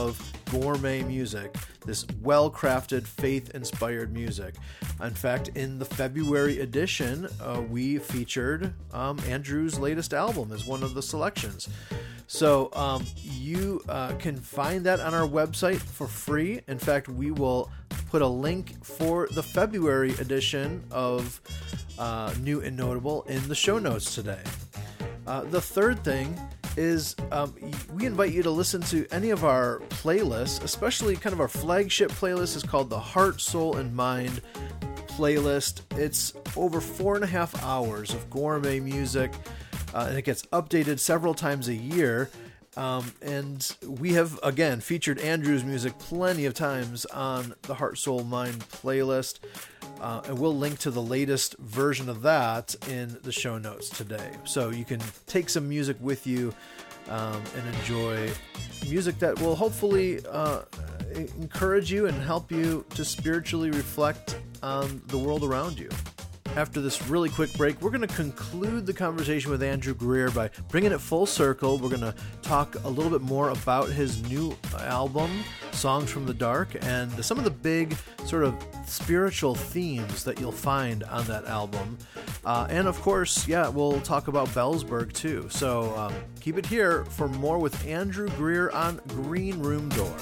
gourmet music, this well-crafted, faith-inspired music. In fact, in the February edition, uh, we featured um, Andrew's latest album as one of the selections. So um, you uh, can find that on our website for free. In fact, we will put a link for the February edition of uh, New and Notable in the show notes today. Uh, the third thing is um, we invite you to listen to any of our playlists, especially kind of our flagship playlist is called the Heart, Soul, and Mind playlist. It's over four and a half hours of gourmet music, uh, and it gets updated several times a year. Um, and we have, again, featured Andrew's music plenty of times on the Heart, Soul, Mind playlist. Uh, and we'll link to the latest version of that in the show notes today. So you can take some music with you um, and enjoy music that will hopefully uh, encourage you and help you to spiritually reflect on the world around you. After this really quick break, we're going to conclude the conversation with Andrew Greer by bringing it full circle. We're going to talk a little bit more about his new album, Songs from the Dark, and some of the big sort of spiritual themes that you'll find on that album. Uh, and of course, yeah, we'll talk about Bellsburg too. So um, keep it here for more with Andrew Greer on Green Room Door.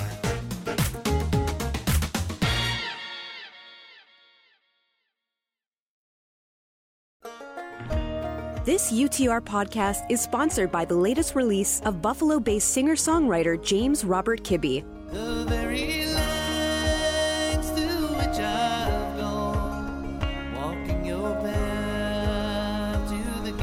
This U T R podcast is sponsored by the latest release of Buffalo-based singer-songwriter James Robert Kibbe. The very lengths through which I've gone, walking your path to the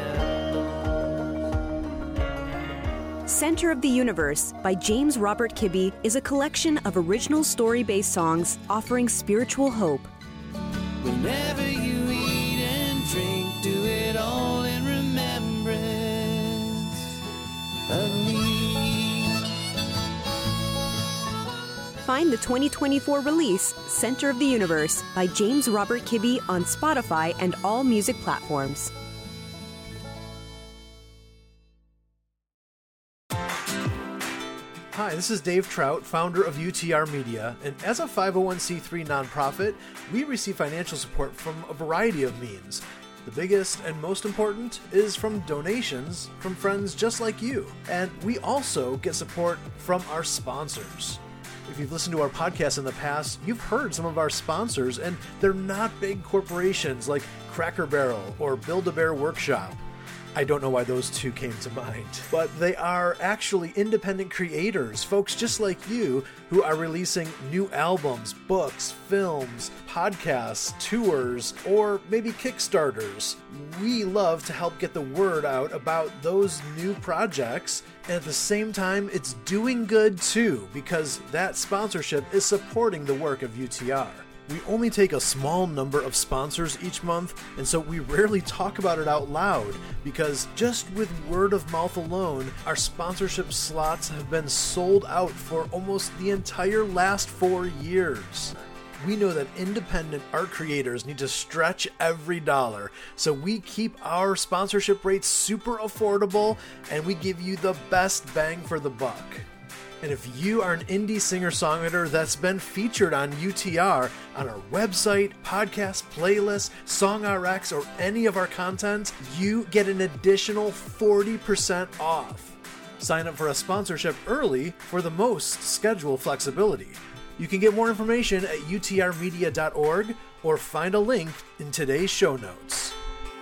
gallows. Center of the Universe by James Robert Kibbe is a collection of original story-based songs offering spiritual hope. Whenever you eat and drink, do it all in remembrance of me. Find the twenty twenty-four release, Center of the Universe, by James Robert Kibbe on Spotify and all music platforms. Hi, this is Dave Trout, founder of U T R Media, and as a five oh one c three nonprofit, we receive financial support from a variety of means. The biggest and most important is from donations from friends just like you. And we also get support from our sponsors. If you've listened to our podcast in the past, you've heard some of our sponsors, and they're not big corporations like Cracker Barrel or Build-A-Bear Workshop. I don't know why those two came to mind, but they are actually independent creators, folks just like you who are releasing new albums, books, films, podcasts, tours, or maybe Kickstarters. We love to help get the word out about those new projects, and at the same time, it's doing good too, because that sponsorship is supporting the work of U T R. We only take a small number of sponsors each month, and so we rarely talk about it out loud, because just with word of mouth alone, our sponsorship slots have been sold out for almost the entire last four years. We know that independent art creators need to stretch every dollar, so we keep our sponsorship rates super affordable, and we give you the best bang for the buck. And if you are an indie singer-songwriter that's been featured on U T R, on our website, podcast, playlist, SongRx, or any of our content, you get an additional forty percent off. Sign up for a sponsorship early for the most schedule flexibility. You can get more information at U T R media dot org or find a link in today's show notes.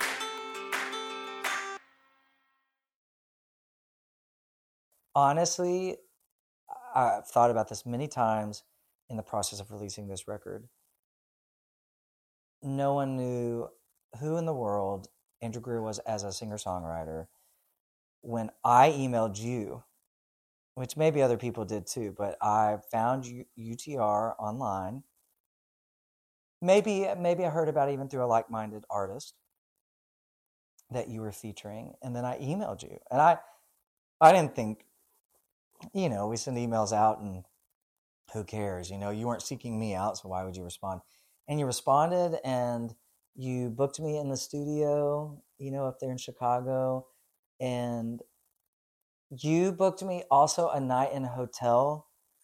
Honestly, I've thought about this many times in the process of releasing this record. No one knew who in the world Andrew Greer was as a singer-songwriter when I emailed you, which maybe other people did too, but I found U- UTR online. Maybe, maybe I heard about it even through a like-minded artist that you were featuring, and then I emailed you. And I, I didn't think, you know, we send emails out and who cares? You know, you weren't seeking me out, so why would you respond? And you responded, and you booked me in the studio, you know, up there in Chicago. And you booked me also a night in a hotel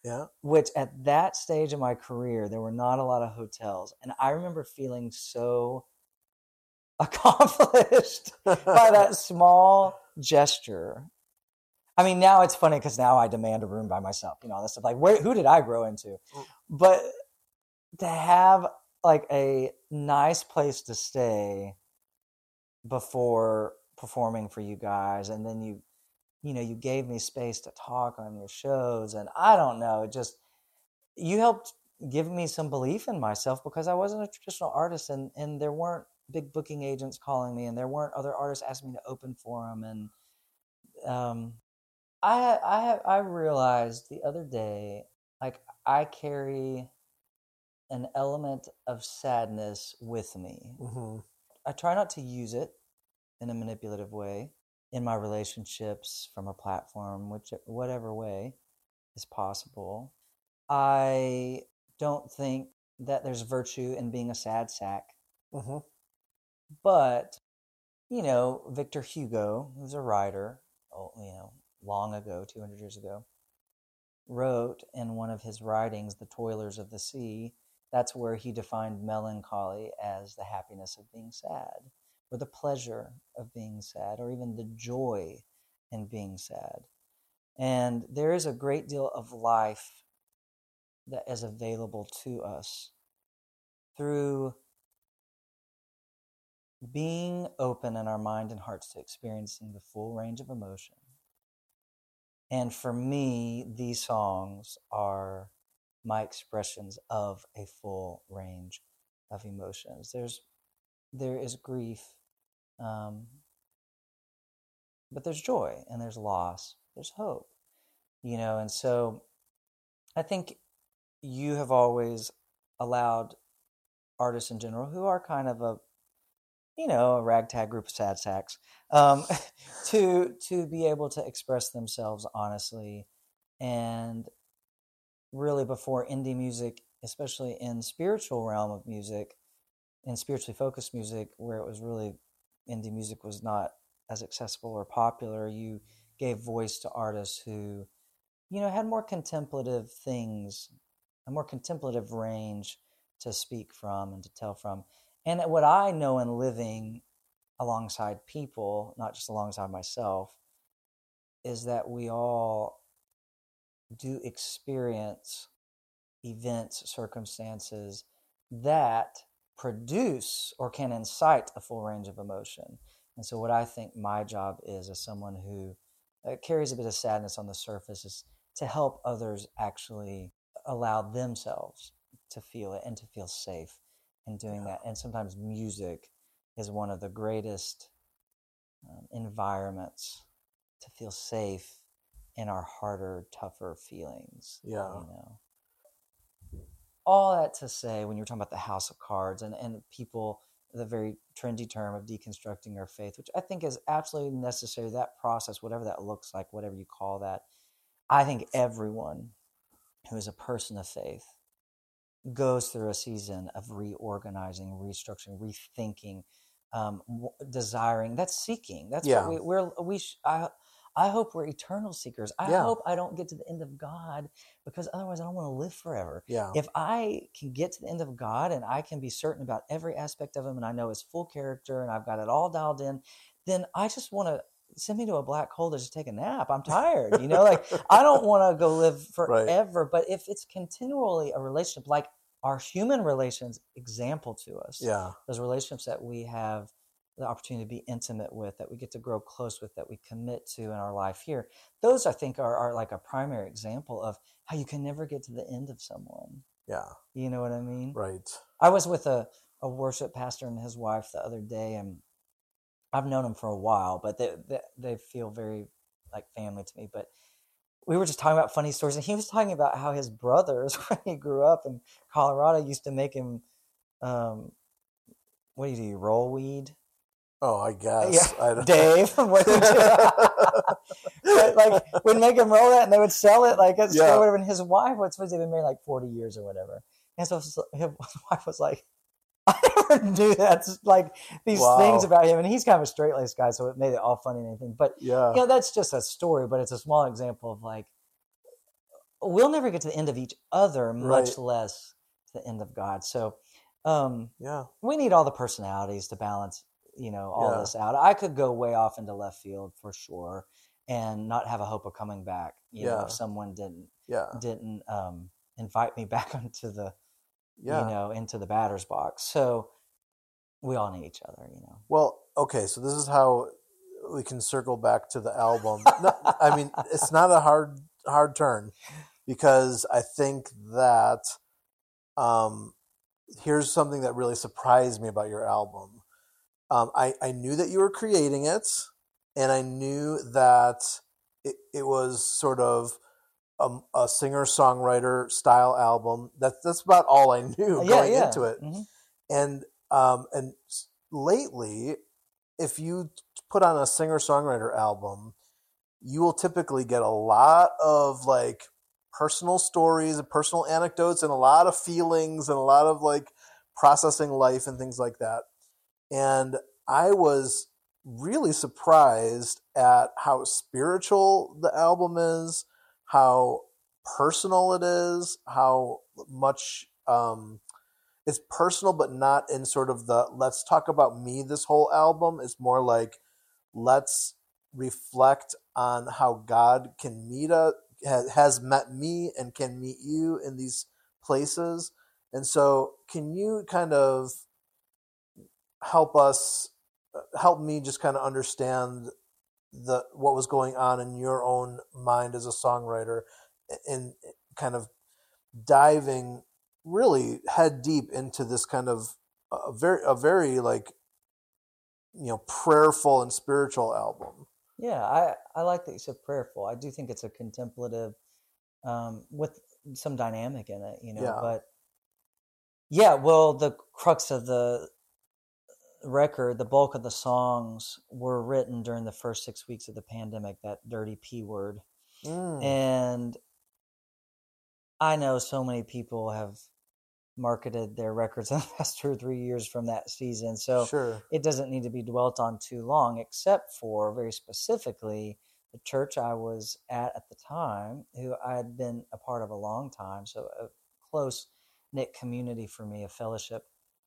Yeah. Which at that stage of my career, there were not a lot of hotels. And I remember feeling so accomplished by that small gesture. I mean, now it's funny because now I demand a room by myself, you know, all this stuff. Like, where, who did I grow into? But to have like a nice place to stay before performing for you guys, and then you, you know, you gave me space to talk on your shows, and I don't know, it just, you helped give me some belief in myself because I wasn't a traditional artist, and, and there weren't big booking agents calling me, and there weren't other artists asking me to open for them, and um, I I I realized the other day, like, I carry an element of sadness with me. Mm-hmm. I try not to use it in a manipulative way in my relationships from a platform, which whatever way is possible. I don't think that there's virtue in being a sad sack. Mm-hmm. But, you know, Victor Hugo, who's a writer, you know, long ago, two hundred years ago, wrote in one of his writings, The Toilers of the Sea, that's where he defined melancholy as the happiness of being sad, or the pleasure of being sad, or even the joy in being sad. And there is a great deal of life that is available to us through being open in our mind and hearts to experiencing the full range of emotion. And for me, these songs are my expressions of a full range of emotions. There's, there is grief, um, but there's joy, and there's loss, there's hope, you know. And so I think you have always allowed artists in general, who are kind of a, you know, a ragtag group of sad sacks, um, to to be able to express themselves honestly. And really, before indie music, especially in spiritual realm of music, in spiritually focused music, where it was really, indie music was not as accessible or popular, you gave voice to artists who, you know, had more contemplative things, a more contemplative range to speak from and to tell from. And what I know in living alongside people, not just alongside myself, is that we all do experience events, circumstances that produce or can incite a full range of emotion. And so what I think my job is, as someone who uh, carries a bit of sadness on the surface, is to help others actually allow themselves to feel it and to feel safe in doing that. And sometimes music is one of the greatest um, environments to feel safe in our harder, tougher feelings. Yeah. You know, all that to say, when you're talking about the House of Cards and, and people, the very trendy term of deconstructing your faith, which I think is absolutely necessary, that process, whatever that looks like, whatever you call that, I think everyone who is a person of faith goes through a season of reorganizing, restructuring, rethinking, um, w- desiring. That's seeking. That's Yeah. what we, we're. We. Sh- I. I hope we're eternal seekers. I Yeah. hope I don't get to the end of God, because otherwise I don't want to live forever. Yeah. If I can get to the end of God and I can be certain about every aspect of Him, and I know His full character, and I've got it all dialed in, then I just want to send me to a black hole to just take a nap. I'm tired. You know, like, I don't want to go live forever. Right. But if it's continually a relationship, like our human relations example to us, yeah, those relationships that we have the opportunity to be intimate with, that we get to grow close with, that we commit to in our life here, those I think are, are like a primary example of how you can never get to the end of someone. Yeah. You know what I mean? Right. I was with a, a worship pastor and his wife the other day, and I've known them for a while, but they, they, they feel very like family to me. But we were just talking about funny stories, and he was talking about how his brothers, when he grew up in Colorado, used to make him, um, what do you do, you roll weed? Oh, I guess. Yeah. I don't... Dave, what did you but, like, would make him roll that, and they would sell it like at Yeah. school, whatever. And his wife, what's supposed to have been married like forty years or whatever. And so his wife was like, I never knew that, like these Wow. things about him. And he's kind of a straight-laced guy, so it made it all funny and anything. But Yeah. you know, that's just a story, but it's a small example of like we'll never get to the end of each other, much Right. less the end of God. So um, yeah, we need all the personalities to balance, you know, all Yeah. this out. I could go way off into left field for sure and not have a hope of coming back, you know, Yeah. if someone didn't, Yeah. didn't um, invite me back into the, Yeah. you know, into the batter's box. So we all need each other, you know. Well, okay, so this is how we can circle back to the album. No, I mean, it's not a hard hard turn because I think that um, here's something that really surprised me about your album. Um, I, I knew that you were creating it, and I knew that it, it was sort of a, a singer-songwriter style album. That's that's about all I knew Yeah, going yeah. into it. Mhm. And um, and s- lately, if you put on a singer-songwriter album, you will typically get a lot of like personal stories and personal anecdotes and a lot of feelings and a lot of like processing life and things like that. And I was really surprised at how spiritual the album is, how personal it is, how much um, it's personal, but not in sort of the let's talk about me this whole album. It's more like let's reflect on how God can meet us, has met me and can meet you in these places. And so can you kind of help us, help me just kind of understand the what was going on in your own mind as a songwriter and kind of diving really head deep into this kind of a very a very like you know prayerful and spiritual album. Yeah, I, I like that you said prayerful. I do think it's a contemplative um, with some dynamic in it, you know. Yeah. But yeah, well, the crux of the record, the bulk of the songs were written during the first six weeks of the pandemic, that dirty P word. Mm. And I know so many people have marketed their records in the past two or three years from that season. So Sure. it doesn't need to be dwelt on too long, except for very specifically the church I was at at the time, who I had been a part of a long time. So a close knit community for me, a fellowship.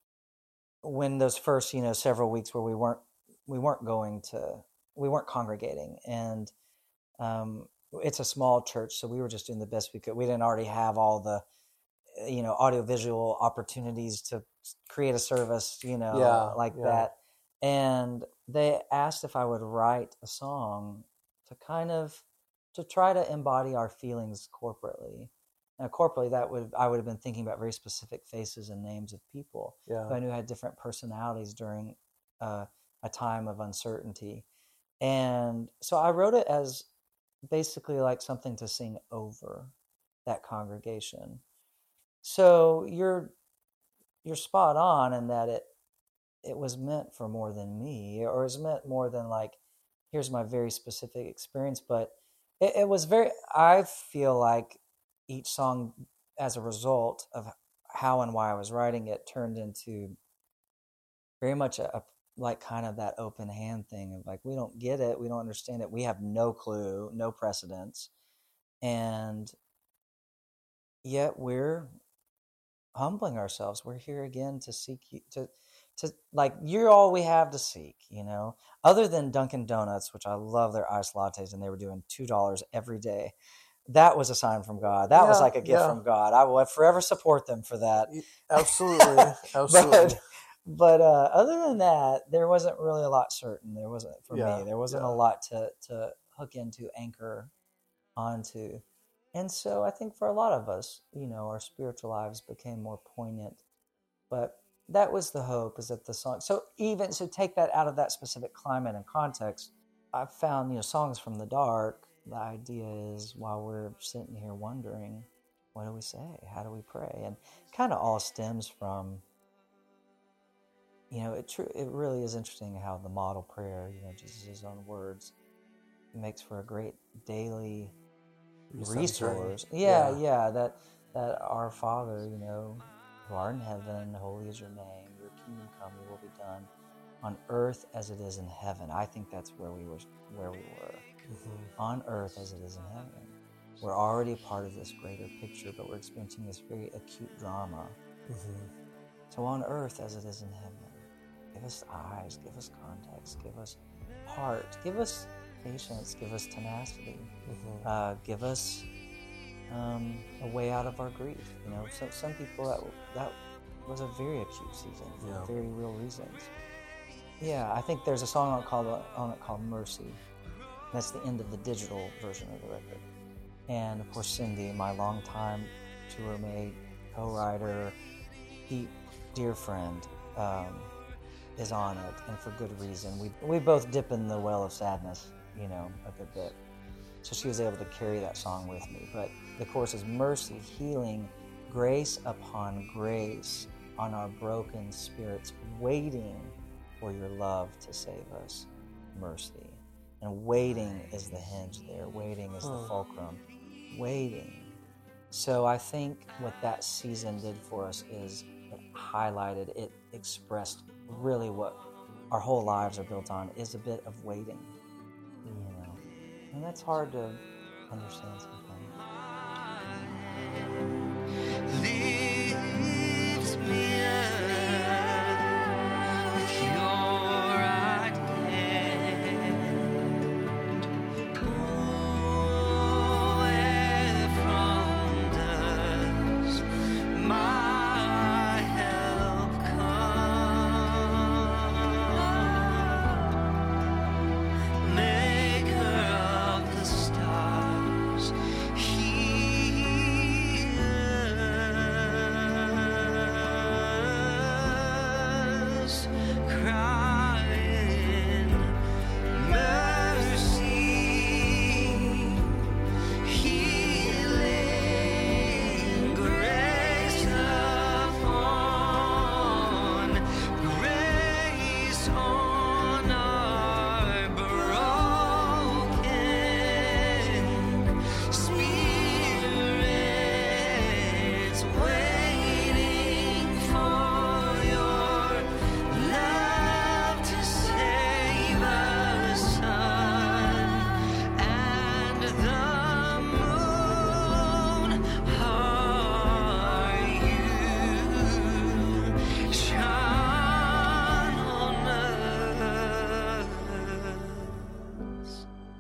When those first, you know, several weeks where we weren't, we weren't going to, we weren't congregating, and um, it's a small church, so we were just doing the best we could. We didn't already have all the, you know, audiovisual opportunities to create a service, you know, Yeah, like yeah. that. And they asked if I would write a song to kind of, to try to embody our feelings corporately. Now, corporately, that would, I would have been thinking about very specific faces and names of people Yeah. who I knew had different personalities during uh, a time of uncertainty. And so I wrote it as basically like something to sing over that congregation. So you're you're spot on in that it it was meant for more than me, or it was meant more than like, here's my very specific experience. But it, it was very, I feel like each song, as a result of how and why I was writing it, turned into very much a, a like kind of that open hand thing of like, we don't get it, we don't understand it, we have no clue, no precedence, and yet we're humbling ourselves. We're here again to seek you, to to like, you're all we have to seek, you know, other than Dunkin' Donuts, which I love their iced lattes, and they were doing two dollars every day. That was a sign from God. That was Yeah, like a gift yeah. from God. I will forever support them for that. Absolutely. Absolutely. But, but uh, other than that, there wasn't really a lot certain. There wasn't, for Yeah, me, there wasn't yeah. a lot to, to hook into, anchor onto. And so I think for a lot of us, you know, our spiritual lives became more poignant. But that was the hope, is that the song, so even, so take that out of that specific climate and context. I've found, you know, songs from the dark. The idea is, while we're sitting here wondering, what do we say? How do we pray? And kind of all stems from, you know, it tr- it really is interesting how the model prayer, you know, Jesus' own words, makes for a great daily resource. Yeah, Yeah. yeah, that that our Father, you know, who art in heaven, holy is your name, your kingdom come, your will be done on earth as it is in heaven. I think that's where we were, where we were. Mhm. On earth as it is in heaven. We're already a part of this greater picture, but we're experiencing this very acute drama. Mm-hmm. So on earth as it is in heaven, give us eyes, give us context, give us heart, give us patience, give us tenacity, Mm-hmm. uh, give us um, a way out of our grief. You know, so, some people that that was a very acute season for Yeah. very real reasons. Yeah, I think there's a song on it called on it called Mercy. That's the end of the digital version of the record. And of course, Cindy, my longtime tour mate, co-writer, deep, dear friend, um, is on it, and for good reason. We we both dip in the well of sadness, you know, a good bit. So she was able to carry that song with me. But the chorus is mercy, healing, grace upon grace on our broken spirits, waiting for your love to save us. Mercy. And waiting is the hinge there. Waiting is the Oh. fulcrum. Waiting. So I think what that season did for us is it highlighted, it expressed really what our whole lives are built on, is a bit of waiting, you know. And that's hard to understand sometimes. Lifts me up with your right hand. Pull away from dust, my help come. Maker of the stars, healers, crying mercy, healing grace upon grace on our broken spirits, waiting for your love to save us, sun and the moon are you, shine on us.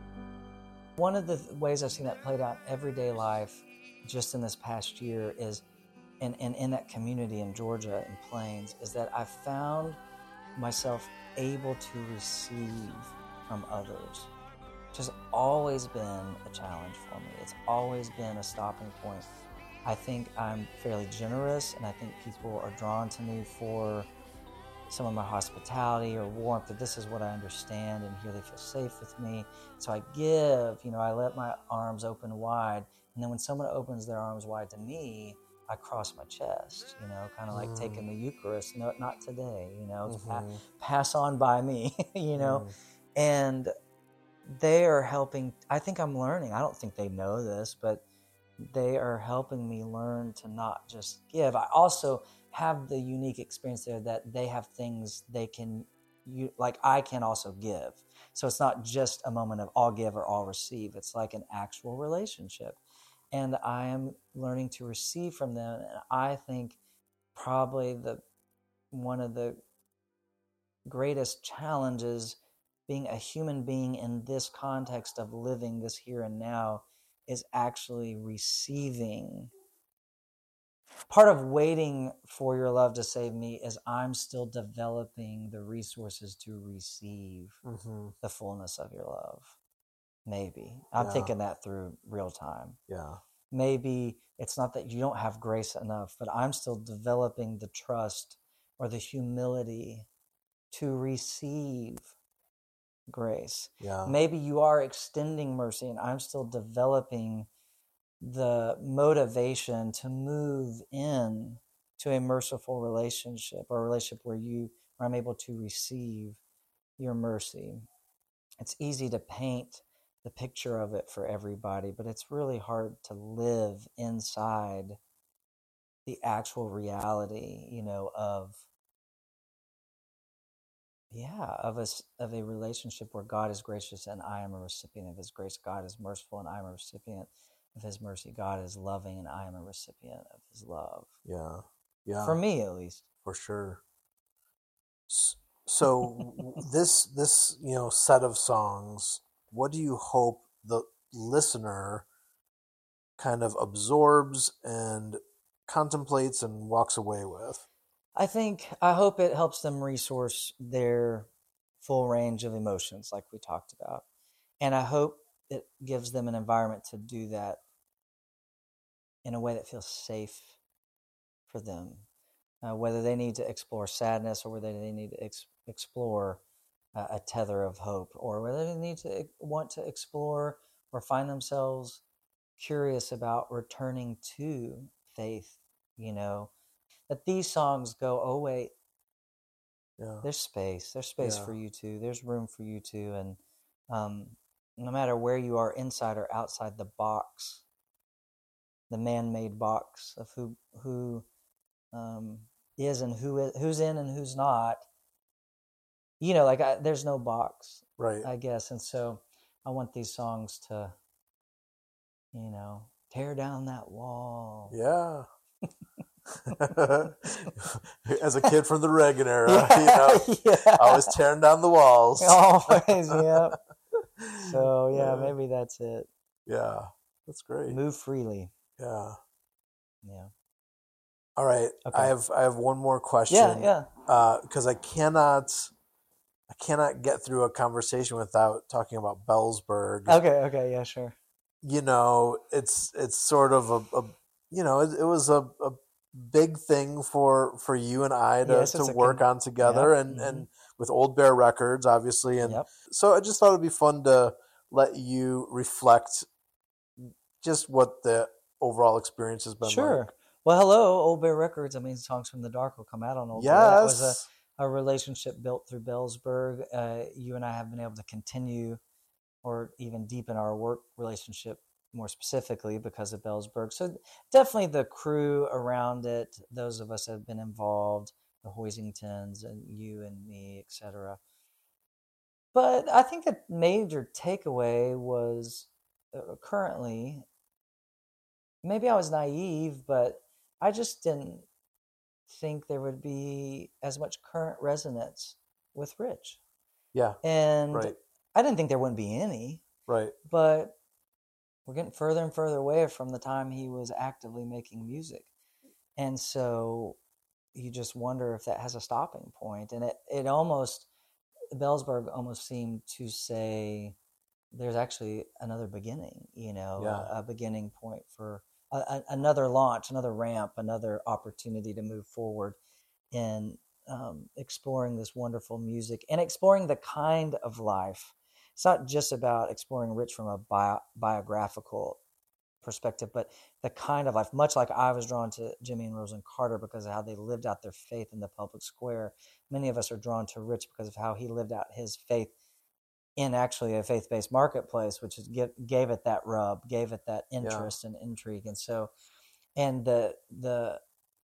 One of the th- ways I've seen that played out in everyday life just in this past year is, and, and in that community in Georgia and Plains, is that I found myself able to receive from others. Which has always been a challenge for me. It's always been a stopping point. I think I'm fairly generous, and I think people are drawn to me for some of my hospitality or warmth, that this is what I understand, and here they feel safe with me. So I give, you know, I let my arms open wide, and then when someone opens their arms wide to me, I cross my chest, you know, kind of like Mm. taking the Eucharist. No, not today, you know, pa- Mhm. pass on by me, you know. Mm. And they are helping. I think I'm learning. I don't think they know this, but they are helping me learn to not just give. I also have the unique experience there that they have things they can, you like I can also give. So it's not just a moment of all give or all receive. It's like an actual relationship. And I am learning to receive from them. And I think probably the one of the greatest challenges being a human being in this context of living this here and now is actually receiving. Part of waiting for your love to save me is I'm still developing the resources to receive Mhm. the fullness of your love. Maybe. I'm Yeah. thinking that through real time. Yeah. Maybe it's not that you don't have grace enough, but I'm still developing the trust or the humility to receive grace. Yeah. Maybe you are extending mercy, and I'm still developing the motivation to move in to a merciful relationship, or a relationship where you where I'm able to receive your mercy. It's easy to paint the picture of it for everybody, but it's really hard to live inside the actual reality, you know, of yeah, of a, s- of a relationship where God is gracious and I am a recipient of his grace. God is merciful and I am a recipient of his mercy. God is loving, and I am a recipient of his love. Yeah. Yeah. For me, at least. For sure. So this, this, you know, set of songs, what do you hope the listener kind of absorbs and contemplates and walks away with? I think, I hope it helps them resource their full range of emotions like we talked about. And I hope it gives them an environment to do that in a way that feels safe for them. Uh, whether they need to explore sadness or whether they need to ex- explore uh, a tether of hope, or whether they need to want to explore or find themselves curious about returning to faith, you know, that these songs go, oh, wait, yeah. there's space. There's space Yeah. for you too. There's room for you too. And um, no matter where you are, inside or outside the box, the man-made box of who who um, is and who is, who's in and who's not, you know, like I, there's no box, right? I guess. And so I want these songs to, you know, tear down that wall. Yeah. As a kid from the Reagan era, yeah, you know, yeah. always tearing down the walls. Always, yeah. So yeah, maybe that's it. Yeah, that's great. Move freely. Yeah. Yeah. All right. Okay. I have I have one more question. Yeah, yeah. Because uh, I cannot I cannot get through a conversation without talking about Bellsburg. Okay. Okay. Yeah. Sure. You know, it's it's sort of a, a you know it, it was a, a big thing for for you and I to, yes, to a work con- on together, yep. and mm-hmm. and with Old Bear Records, obviously, and yep. so I just thought it'd be fun to let you reflect just what the overall experience has been sure. like. Well, hello, Old Bear Records. I mean, Songs from the Dark will come out on Old yes. Bear. That was a, a relationship built through Bellsburg. Uh, you and I have been able to continue or even deepen our work relationship more specifically because of Bellsburg. So definitely the crew around it, those of us that have been involved, the Hoisingtons and you and me, et cetera. But I think the major takeaway was uh, currently, maybe I was naive, but I just didn't think there would be as much current resonance with Rich. Yeah. And right. I didn't think there wouldn't be any. Right. But we're getting further and further away from the time he was actively making music. And so you just wonder if that has a stopping point. And it, it almost, Bellsburg almost seemed to say there's actually another beginning, you know, yeah. a, a beginning point for a, a, another launch, another ramp, another opportunity to move forward in um, exploring this wonderful music and exploring the kind of life. It's not just about exploring Rich from a bio, biographical perspective, but the kind of life, much like I was drawn to Jimmy and Rosalynn Carter because of how they lived out their faith in the public square. Many of us are drawn to Rich because of how he lived out his faith in actually a faith-based marketplace, which is give, gave it that rub, gave it that interest yeah. and intrigue. And so, and the, the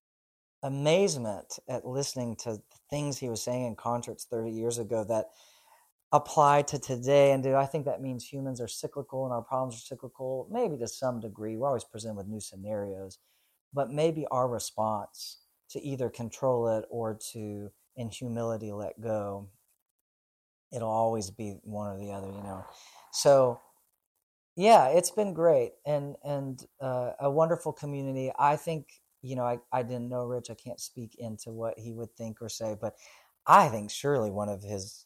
amazement at listening to the things he was saying in concerts thirty years ago that apply to today. And do I think that means humans are cyclical and our problems are cyclical? Maybe to some degree. We're always presented with new scenarios, but maybe our response to either control it or to, in humility, let go, it'll always be one or the other, you know? So yeah, it's been great and, and uh, a wonderful community. I think, you know, I, I didn't know Rich. I can't speak into what he would think or say, but I think surely one of his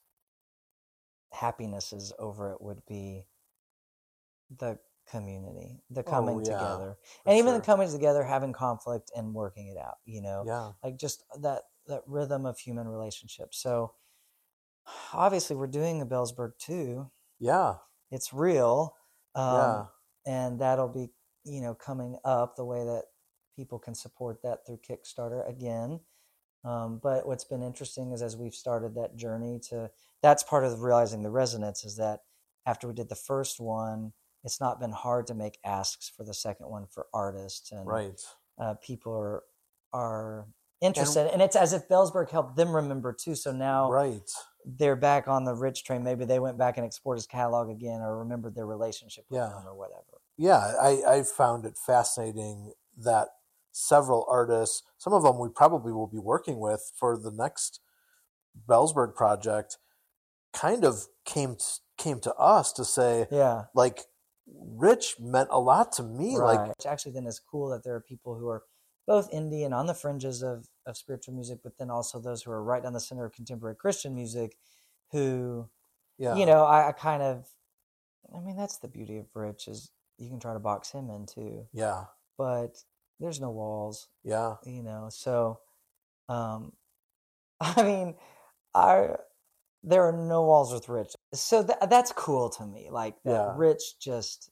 happinesses over it would be the community, the coming oh, yeah, together, and even sure. the coming together, having conflict and working it out, you know, yeah. like just that, that rhythm of human relationships. So obviously we're doing the Bellsburg too. Yeah. It's real. Um, yeah. And that'll be, you know, coming up the way that people can support that through Kickstarter again. Um, but what's been interesting is as we've started that journey to, that's part of realizing the resonance is that after we did the first one, it's not been hard to make asks for the second one for artists and right. uh, people are, are interested. And, and it's as if Bellsburg helped them remember too. So now right. they're back on the Rich train. Maybe they went back and explored his catalog again or remembered their relationship with yeah. him or whatever. yeah, I, I found it fascinating that several artists, some of them we probably will be working with for the next Bellsburg project, kind of came to, came to us to say, yeah, like, Rich meant a lot to me. Right. Like, Actually, then it's cool that there are people who are both indie and on the fringes of, of spiritual music, but then also those who are right down the center of contemporary Christian music who, yeah. you know, I, I kind of, I mean, that's the beauty of Rich is you can try to box him in too. Yeah. But there's no walls. Yeah. You know, so, um, I mean, I, there are no walls with Rich. So th- that's cool to me. Like that Yeah. Rich just,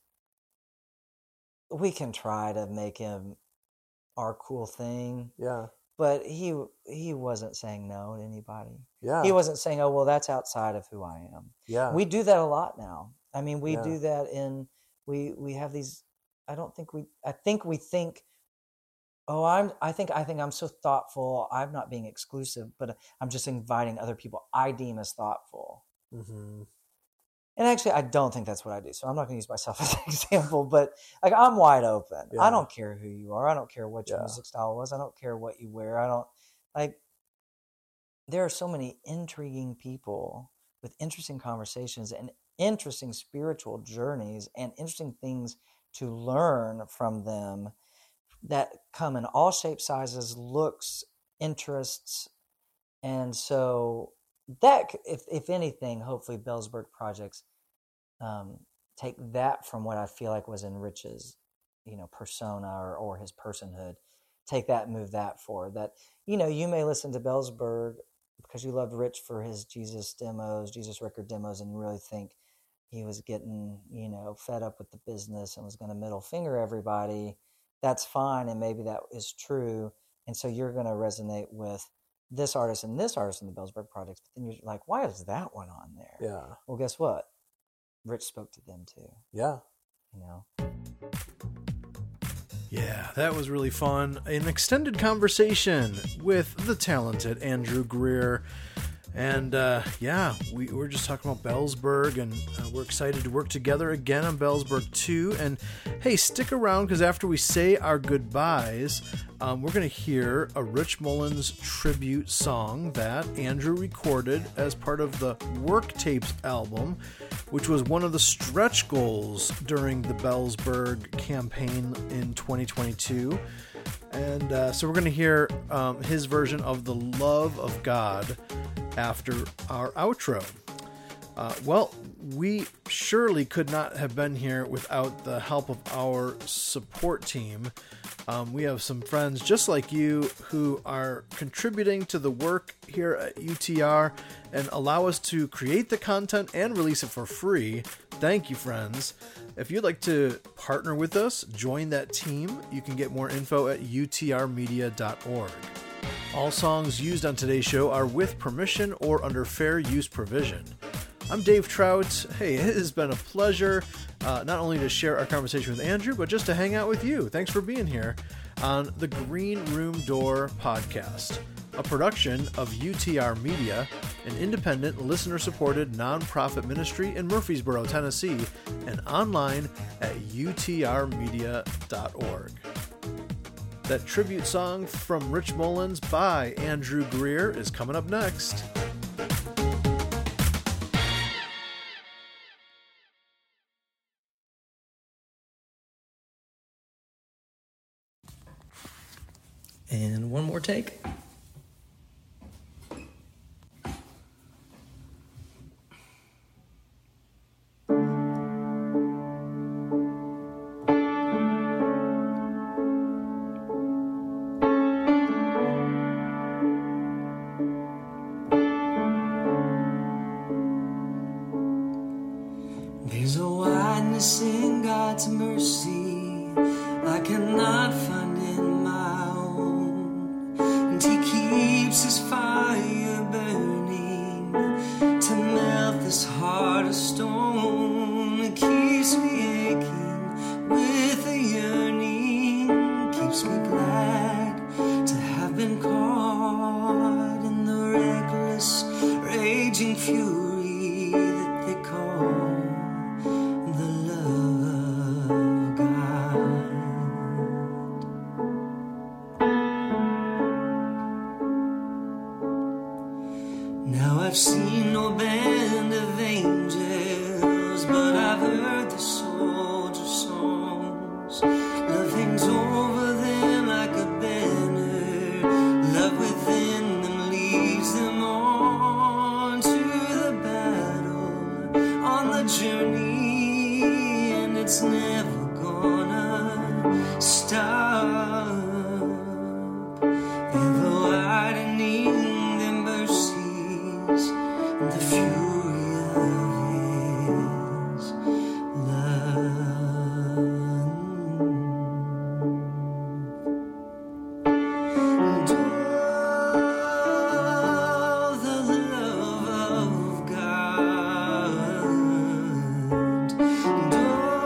we can try to make him our cool thing. Yeah. But he he wasn't saying no to anybody. Yeah. He wasn't saying, oh, well, that's outside of who I am. Yeah. We do that a lot now. I mean, we Yeah. do that in, we we have these, I don't think we, I think we think, oh, I'm, I think, I think I'm so thoughtful. I'm not being exclusive, but I'm just inviting other people I deem as thoughtful. Mm-hmm. And actually, I don't think that's what I do. So I'm not going to use myself as an example, but like I'm wide open. Yeah. I don't care who you are. I don't care what your Yeah. music style was. I don't care what you wear. I don't like, there are so many intriguing people with interesting conversations and interesting spiritual journeys and interesting things to learn from them that come in all shapes, sizes, looks, interests. And so that, if if anything, hopefully Bellsburg projects um, take that from what I feel like was in Rich's, you know, persona or, or his personhood, take that and move that forward. That, you know, you may listen to Bellsburg because you loved Rich for his Jesus demos, Jesus record demos, and you really think he was getting, you know, fed up with the business and was going to middle finger everybody. That's fine, and maybe that is true. And so you're going to resonate with this artist and this artist in the Bellsburg projects, but then you're like, why is that one on there? Yeah. Well, guess what? Rich spoke to them too. Yeah. You know? Yeah, that was really fun. An extended conversation with the talented Andrew Greer. And uh, yeah, we, we're just talking about Bellsburg, and uh, we're excited to work together again on Bellsburg two. And hey, stick around, because after we say our goodbyes, um, we're going to hear a Rich Mullins tribute song that Andrew recorded as part of the Work Tapes album, which was one of the stretch goals during the Bellsburg campaign in twenty twenty-two. And uh, so we're going to hear um, his version of The Love of God after our outro. Uh, well, we surely could not have been here without the help of our support team. Um, we have some friends just like you who are contributing to the work here at U T R and allow us to create the content and release it for free. Thank you, friends. If you'd like to partner with us, join that team. You can get more info at U T R media dot org. All songs used on today's show are with permission or under fair use provision. I'm Dave Trout. Hey, it has been a pleasure uh, not only to share our conversation with Andrew, but just to hang out with you. Thanks for being here on the Green Room Door podcast, a production of U T R Media, an independent, listener-supported nonprofit ministry in Murfreesboro, Tennessee, and online at U T R media dot org. That tribute song from Rich Mullins by Andrew Greer is coming up next. And one more take. There's a wideness in God's mercy I cannot find in my own, and He keeps His fire burning to melt this heart of stone. It keeps me aching with a yearning, keeps me glad to have been caught in the reckless, raging fury that they call the love of I've seen no band of angels, but I've heard the soldier songs. Love hangs over them like a banner. Love within them leads them on to the battle, on the journey, and it's never gonna stop. Ever widening their mercies, the fury of his love. And all the love of God, and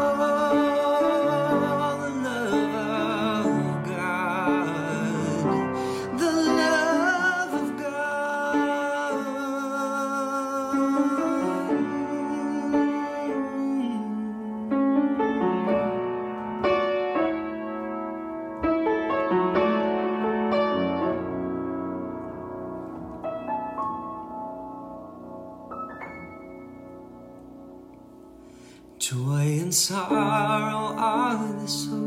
all the love of God, the love of joy and sorrow are the soul.